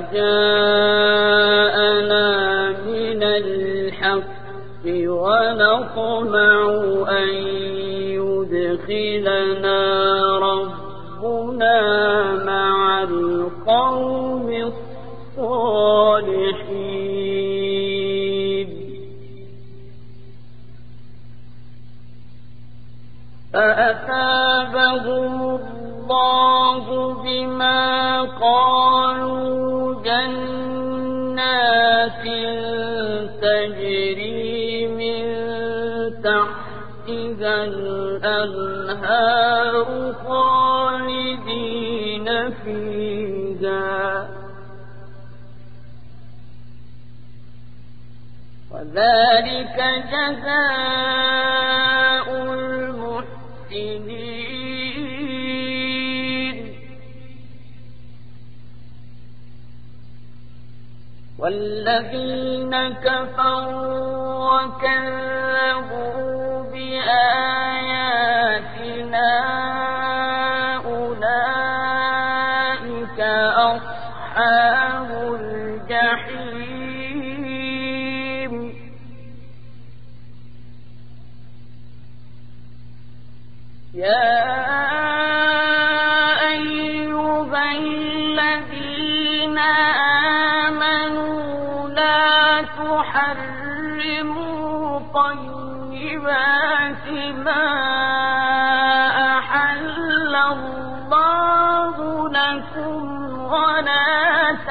جاءنا من الحق ونطمع أن يدخلنا ربنا مع القوم الصالحين فأثابهم الله بما قالوا جنات تجري من تحتها الأنهار خالدين فيها وذلك جزاء المحسنين والذين كفروا وكذبوا بآياتنا أولئك أصحاب الجحيم يا أيها الذين آمنوا لا تحرموا طيبات ما أحل الله لكم ولا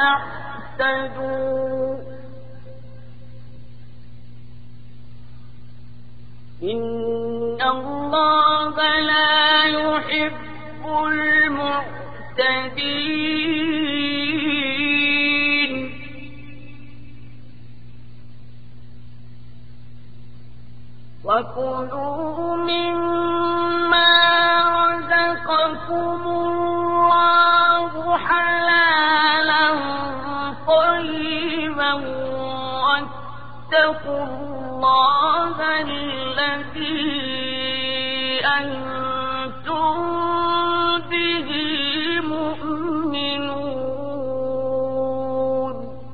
تعتدوا إن الله لا يحب المعتدين وكلوا مما رزقكم الله حلالا طيبا واتقوا الله الذي أنتم به مؤمنون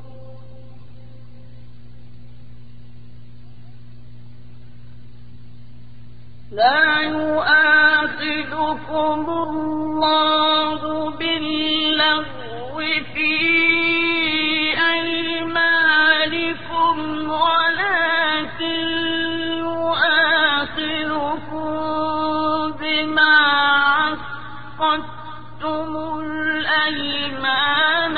لا يؤاخذكم الله باللغو في أيمانكم ولكن يؤاخذكم بما عقدتم الأيمان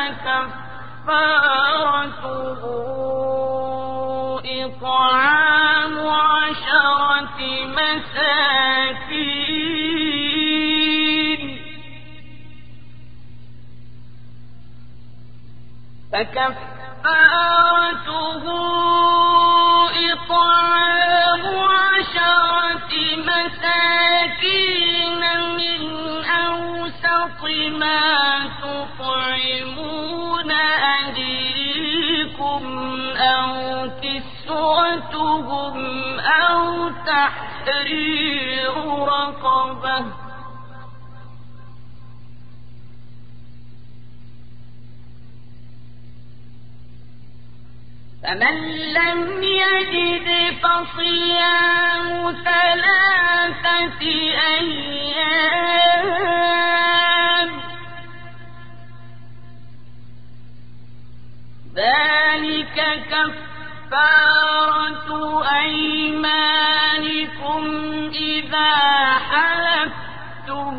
فكفارته إطعام عشرة مساكين فكفارته إطعام عشرة مساكين من أوسط ما تطعمون أهليكم أو كسوتهم أو تحرير رقبة فمن لم يجد فصيام ثلاثة أيام ذلك كفارة أيمانكم إذا حلفتم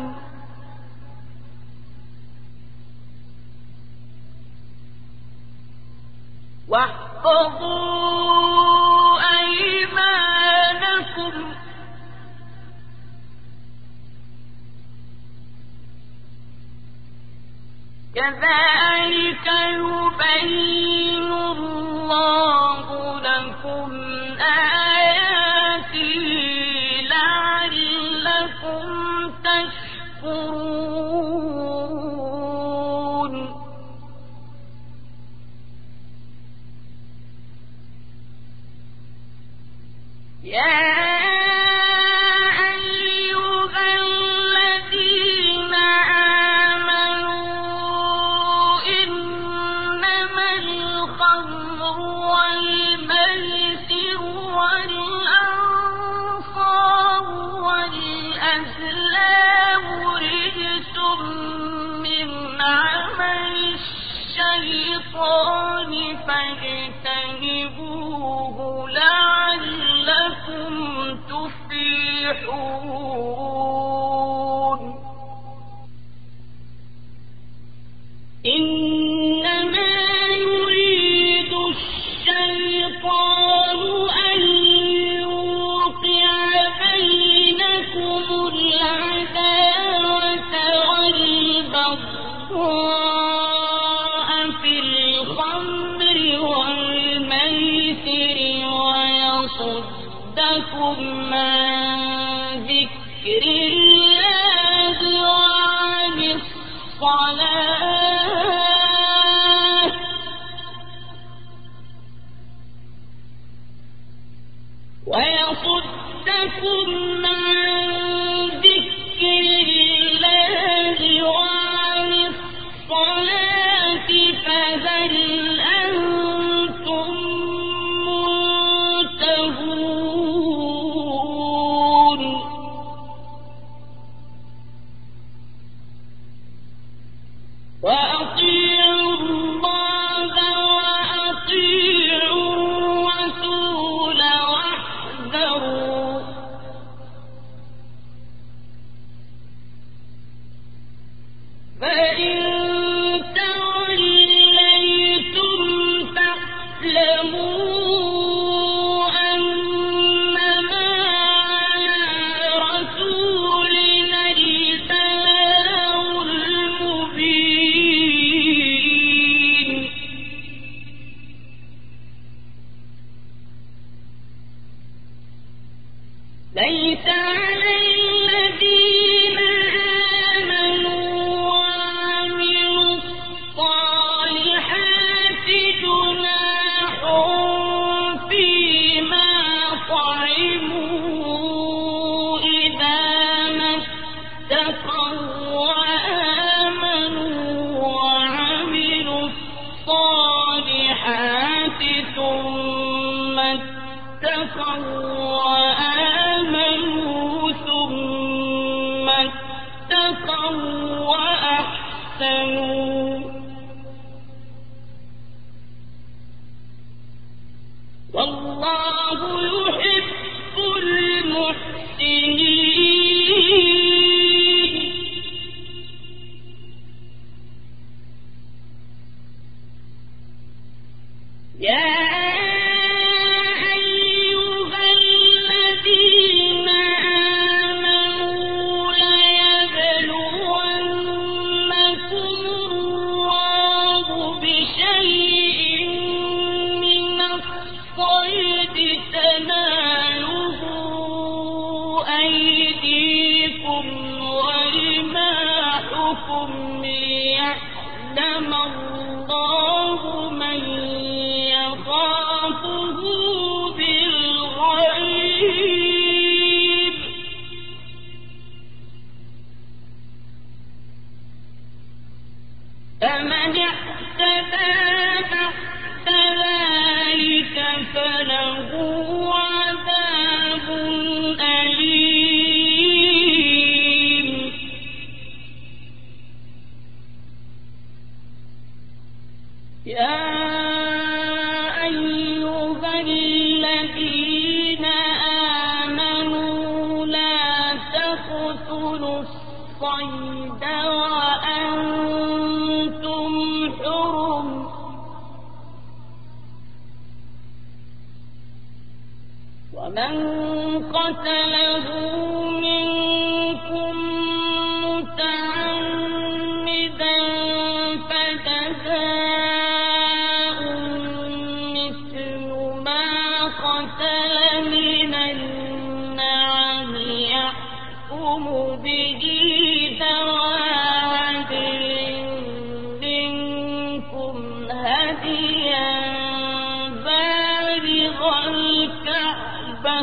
واحفظوا أيمانكم كذلك يبين الله لكم آياته لعلكم تشكرون يا أيها الذين الشيطان فاجتنبوه لعلكم تفلحون إنما يريد الشيطان أن يوقع بينكم العداوة والبغضاء في الخمر والميسر ويصدكم عن ذكر الله وعن الصلاة ويصدكم عن ذكر الله وعن الصلاة فهل أنتم منتهون وأطيعوا الله وأطيعوا الرسول واحذروا فإن توليتم فاعلموا أنما على رسولنا البلاغ المبين ليس على الذين آمنوا وعملوا الصالحات جناح فيما طعموا إذا ما اتقوا وآمنوا وعملوا الصالحات ثم اتقوا وآمنوا ثم اتقوا وأحسنوا والله يحب المحسنين يا أيها الذين آمنوا ليبلونكم الله بشيء من الصيد تناله أيديكم ورماحكم ليعلم الله من يخافه بالغيب فمن اعتدى بعد ذلك فله عذاب أليم يا أيها الذين آمنوا لا تقتلوا الصيد وأنتم حرم ومن قتله منكم متعمدا فجزاء مثل ما قتل من النعم يحكم به ذوى عدل منكم هديا بالغ الكعبة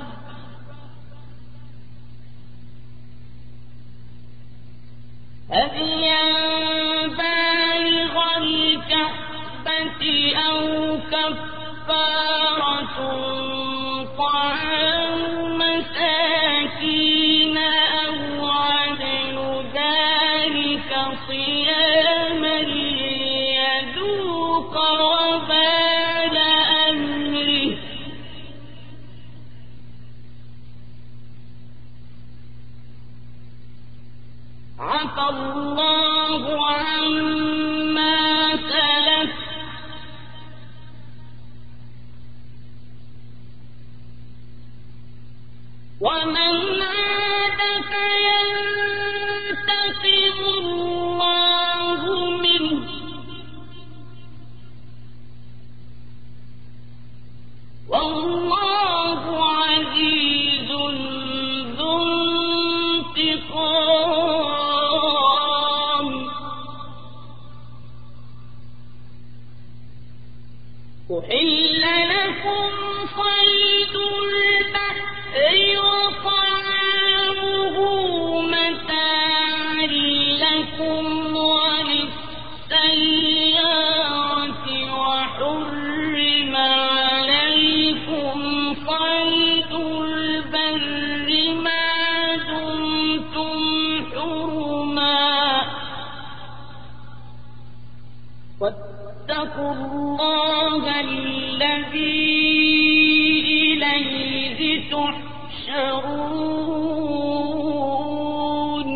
هديا بالغ الكعبة أو كفارة طعام مساكين أو عدل ذلك صياما ليذوقوا الله منه والله عزيز ذو انتقام أحل لكم صيد البحر وطعامه متاعا لكم وللسيارة وحرم عليكم صيد البر ما دمتم حرما واتقوا الله الذي إليه تحشرون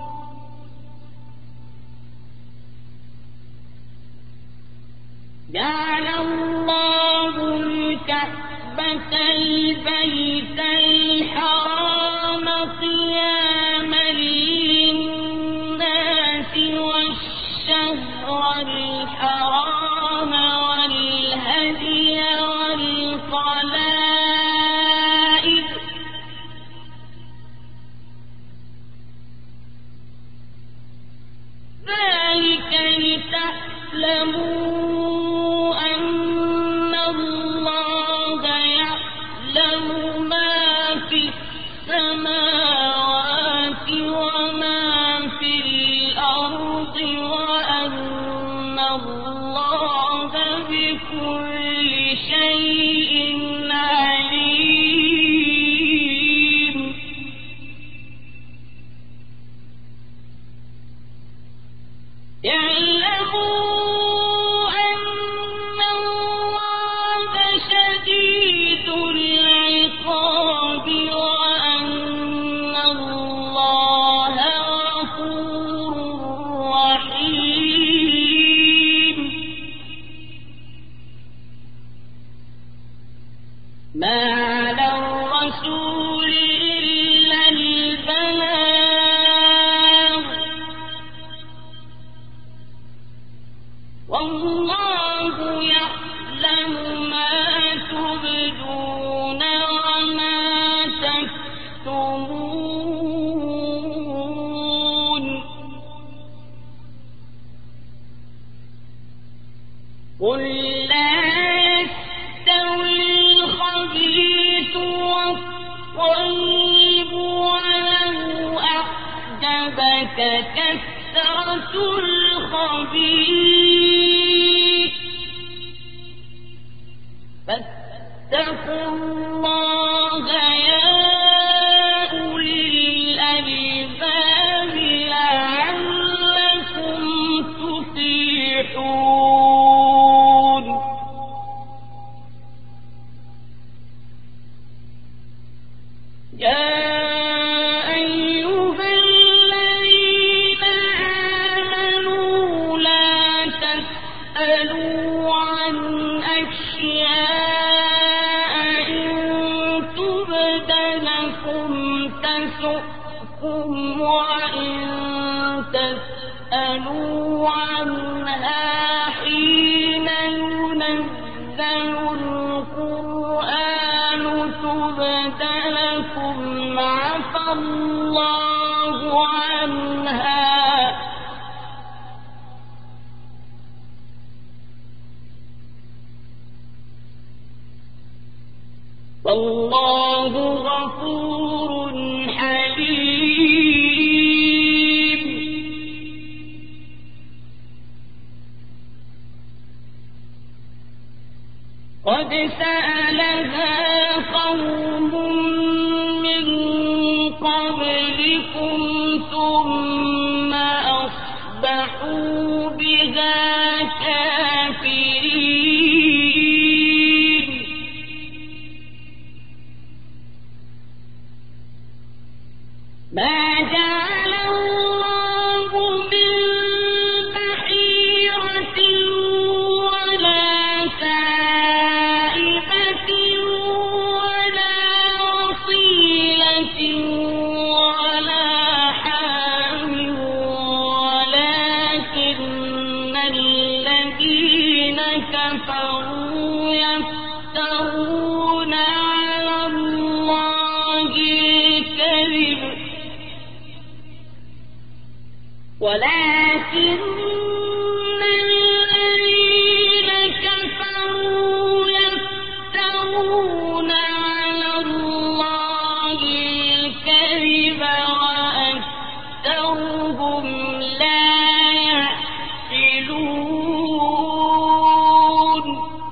جعل الله الكعبة البيت الحرام قياما للناس والشهر الحرام والهدي والقلائد ذلك لتعلموا أن الله يعلم ما في السماوات وما في الأرض وأن الله بكل شيء عليم اعلموا أن الله شديد العقاب وأن الله غفور رحيم ما على الرسول إلا البلاغ والله يعلم ما تبدون وما تكتمون قل لا يستوي الخبيث والطيب ولو أعجبك كثرة الخبيث فاتقوا الله يا أولي الألباب لعلكم تفلحون يا أيها الذين آمنوا لا تسألوا عن أشياء إن تبد لكم تسؤكم وإن تسألوا عنها حين ينزل القرآن تبد لكم عفى الله عنها والله غفور حليم قد سألها قوم من قبلكم ثم أصبحوا بها كافرين ما جعل الله من بحيرة ولا سائبة ولا كفروا يفترون على الله الكذب ولكن الذين كفروا يفترون على الله الكذب وأكثرهم لا يعقلون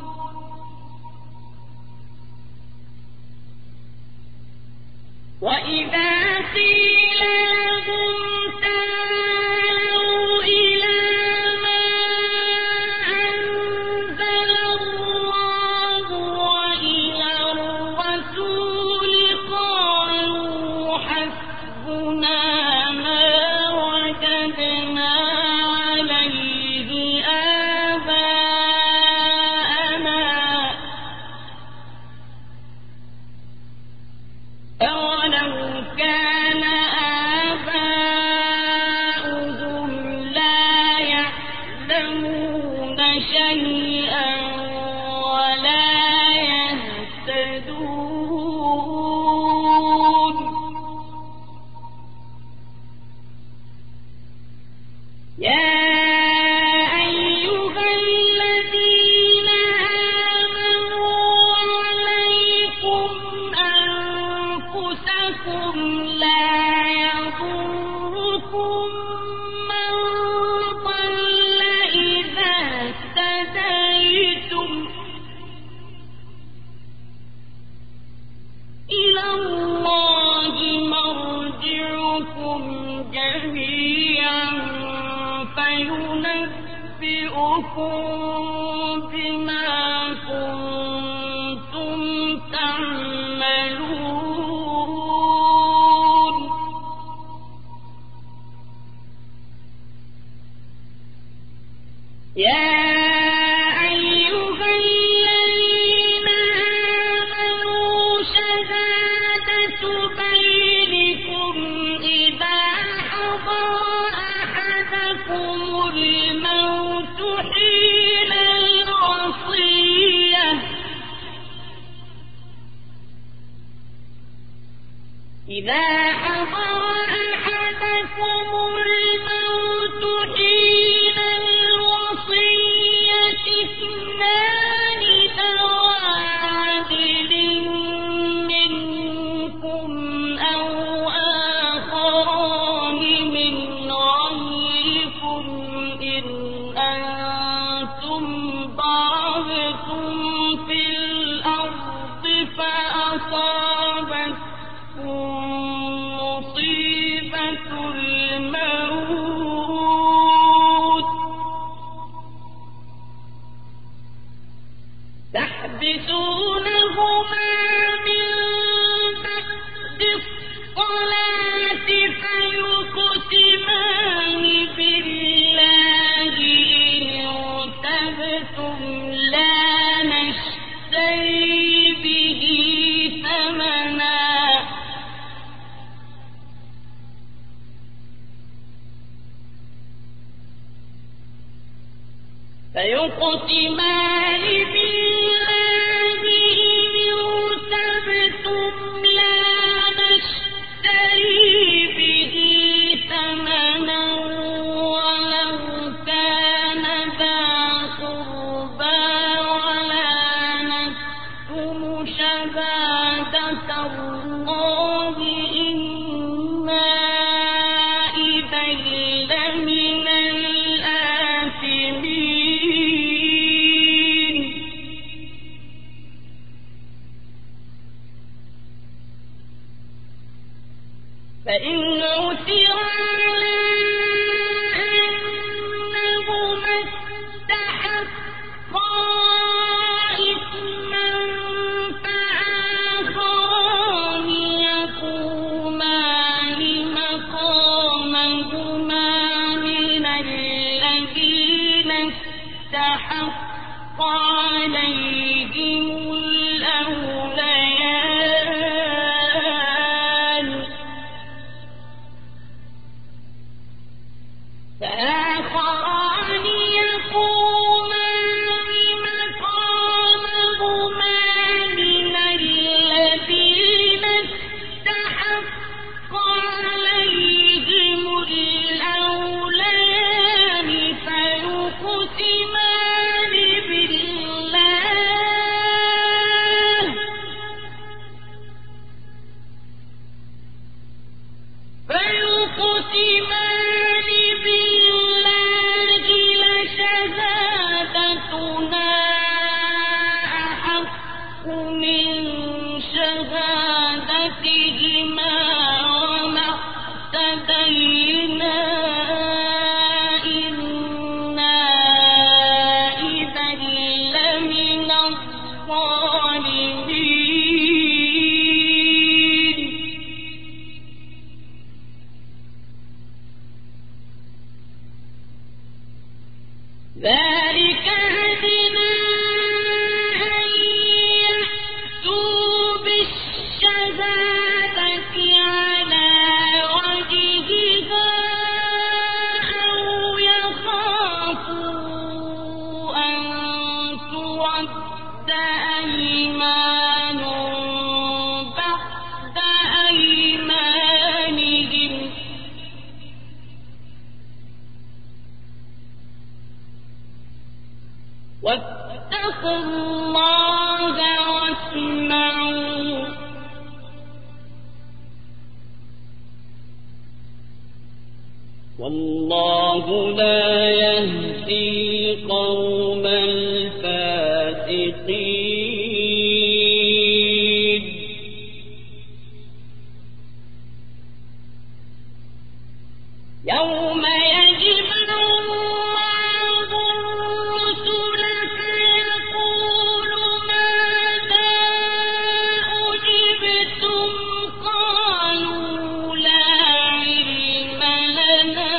وإذا قيل لهم تعالوا إلى ما أنزل الله وإلى الرسول قالوا حسبنا ما وجدنا عليه آباءنا أولو كان آباؤهم لا يعلمون شيئا ولا يهتدون يا أيها الذين آمنوا عليكم أنفسكم لا يضركم من ضل إذا اهتديتم إلى الله مرجعكم جميعا فينبئكم بما كنتم تعملون يا أيها الذين آمنوا شهادة بينكم إذا حضر أحدكم الموت حين الوصية إذا حضر أحدكم الموت حين الوصية اثنان ذوى عدل منكم أو آخران من غيركم إن أنتم ضربتم في الأرض فأصابتكم مصيبة الموت تحبسونهما من بعد الصلاة فيقسمان بالله إن ارتبتم لا نشتري به ثمنا فيقسمان بالله إن ارتبتم لا نشتري به ثمنا ولو كان ذا قربى ولا نكتم شهادة الله إنا إذا لمن الآثمين فإن عثر على أنهما استحقا إثما فآخران يقومان مقامهما من الذين استحق عليهم الأوليان فآخران يقومان ذلك أدنى أن يأتوا بالشهادة على وجهها أو يخافوا أن ترد أيمان بعد أيمانهم واتقوا الله واسمعوا والله لا يهدي القوم الفاسقين يوم يجمع الله الرسل فيقول ماذا أجبتم قالوا لا علم لنا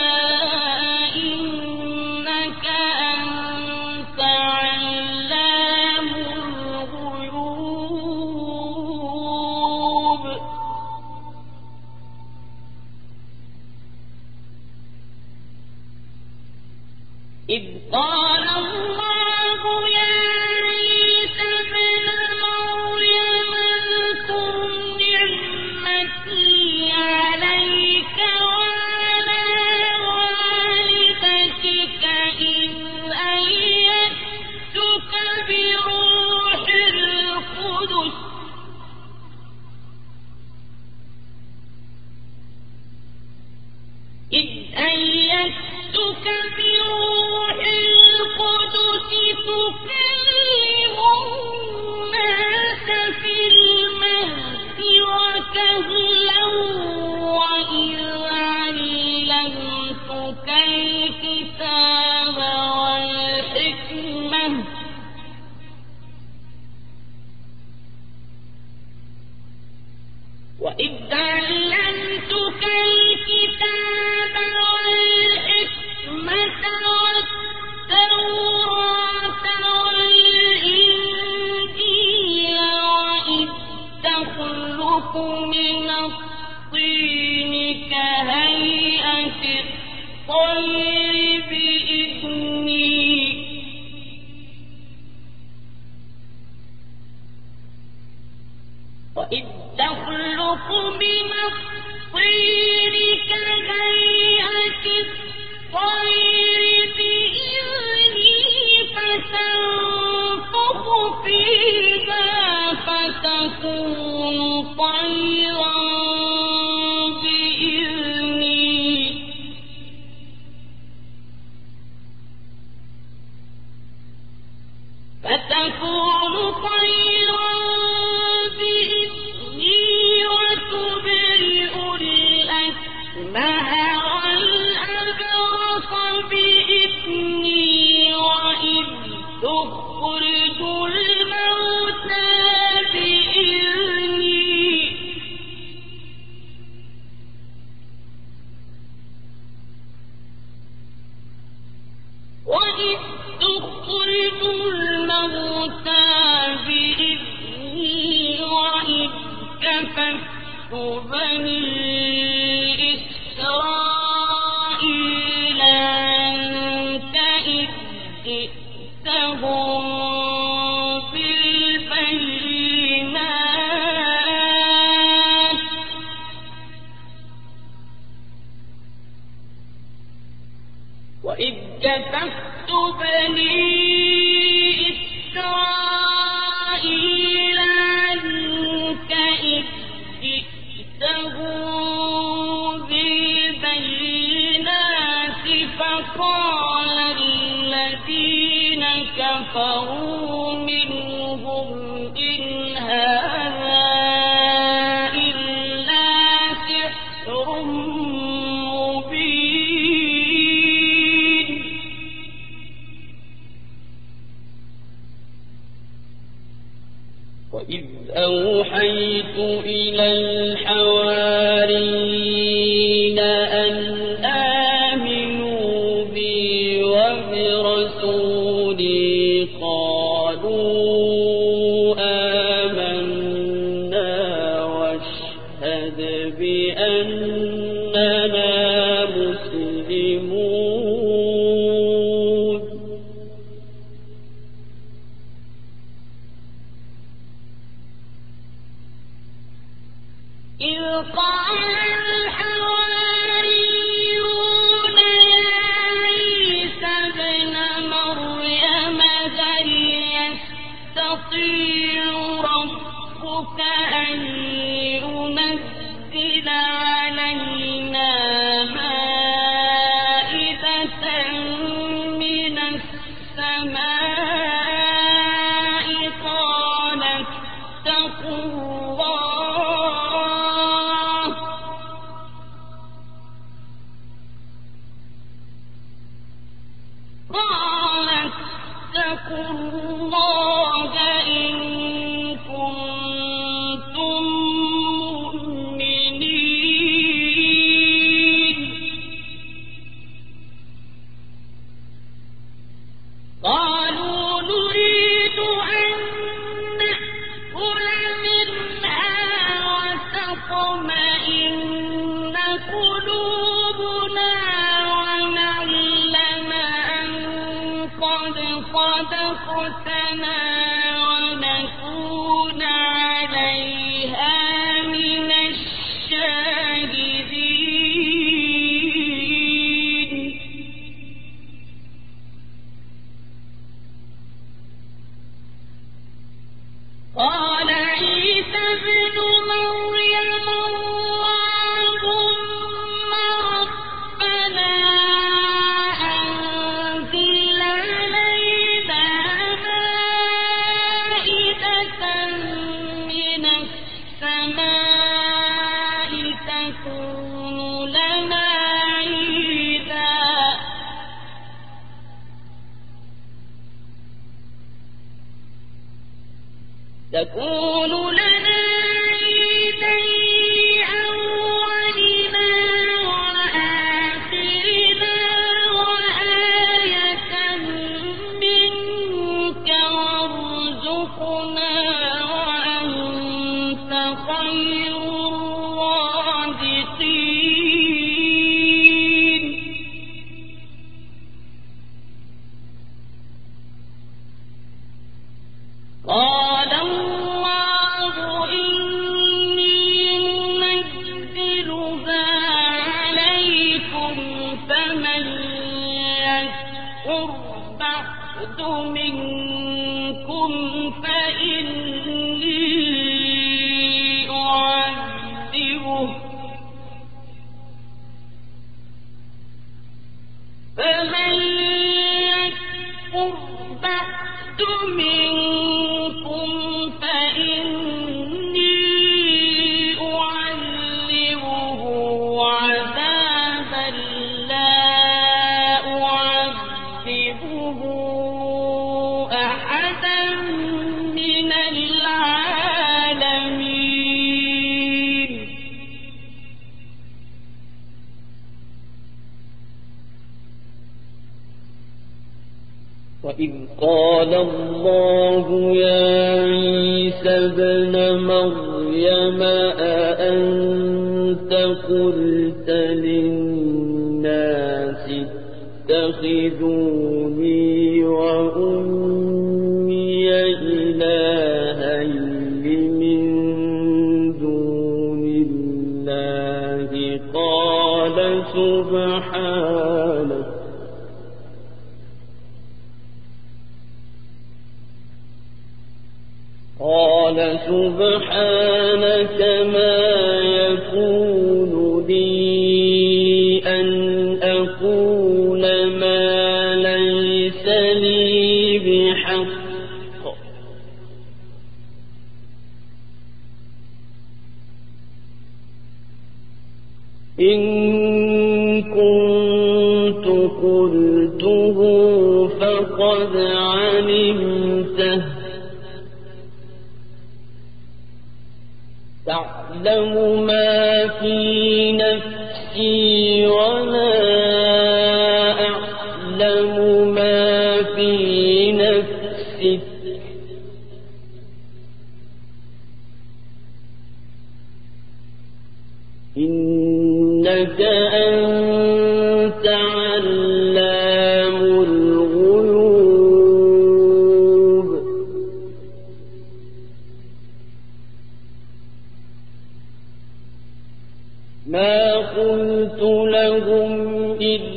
إنك أنت علام الغيوب إذ قال الله يا عيسى ابن مريم اذكر نعمتي عليك وعلى والدتك إذ أيدتك بروح القدس إذ أيدتك بروح القدس تكلم الناس في المهد وكهلا وإذ علمتك الكتاب والحكمة وإذ علمتك الكتاب والحكمة والتوراة والإنجيل وإذ تخلق من الطين كهيئة الطير بإذني وإذ تخلق من الطين كهيئة الطير بإذني فتنفخ فيها فتكون طيرا بإذني فتكون طيرا بإذني وتبرئ الأكمه والأبرص بإذني وإذ تخرج الموتى بإذني وإذ تخرج الموتى بإذني وإذ كففت بني إسرائيل عنك إذ جئتهم بالبينات وإذ كففت بني إسرائيل عنك إذ جئتهم بالبينات فقال الذين كفروا منهم إن هذا إلا سحر مبين وإذ أوحيت إلى الحواريين أن آمنوا بي وبرسولي من السماء قال اتقوا الله قال اتقوا الله إن كنتم مؤمنين قالوا نريد أن نأكل منها وتطمئن قلوبنا ونعلم أن قد صدقتنا ونكون عليها من الشاهدين قال عيسى ابن مريم اللهم ربنا أنزل علينا مائدة من السماء تكون لنا عيدا تكون لنا عيدا لأولنا وآخرنا وآية منك وارزقنا وأنت خير الرازقين قال الله إني منزلها عليكم فمن يكفر بعد منكم فإني أعذبه فمن يكفر بعد منكم فإني أعذبه عذابا لا أعذبه أحدا من العالمين وإذ قال الله يا عيسى ابن مريم أأنت قلت للناس اتخذوني وأمي إلهين من دون الله قال سبحانك قال سبحانك ما يكون لي أن أقول ما ليس لي بحق إن كنت قلته فقد علمته تعلم ما في نفسي ولا أعلم ما في نفسك إنك أنت علام الغيوب ما قلت لهم إلا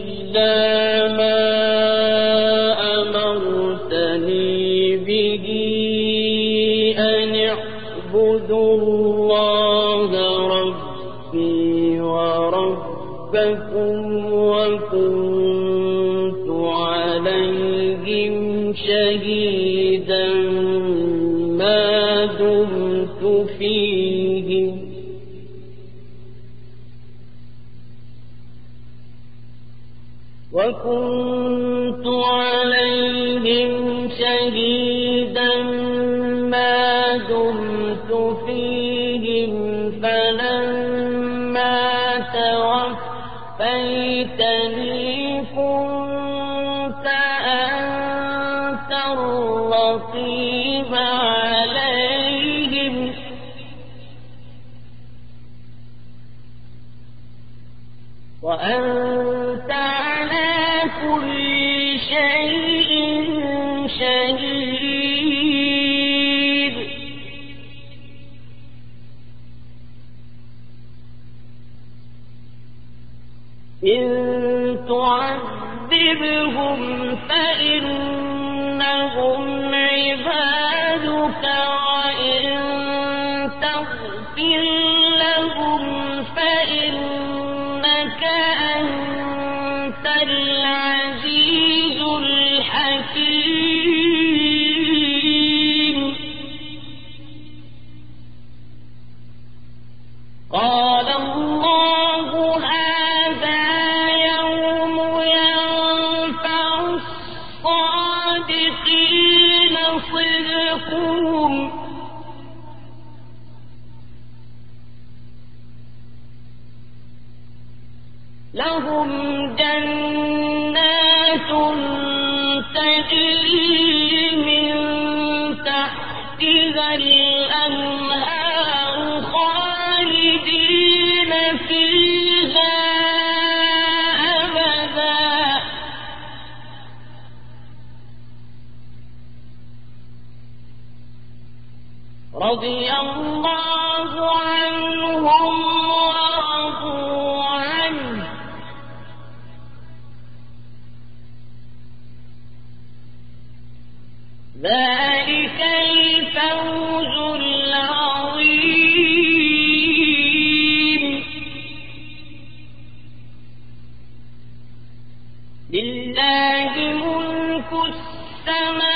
شهيدا ما دمت فيهم وكنت عليهم شهيدا ما دمت فيهم فلما توفيتني كنت أنت الرقيب عليهم وأنت على كل شيء شهيد إن تعذبهم فإنهم عبادك وإن تغفر لهم فإنك أنت العزيز الحكيم قال الله هذا يوم ينفع الصادقين صدقهم لهم جنات تجري من تحتها الأنهار خالدين فيها أبدا رضي الله عنهم ورضوا عنه ذلك الفوز العظيم لله ملك السماوات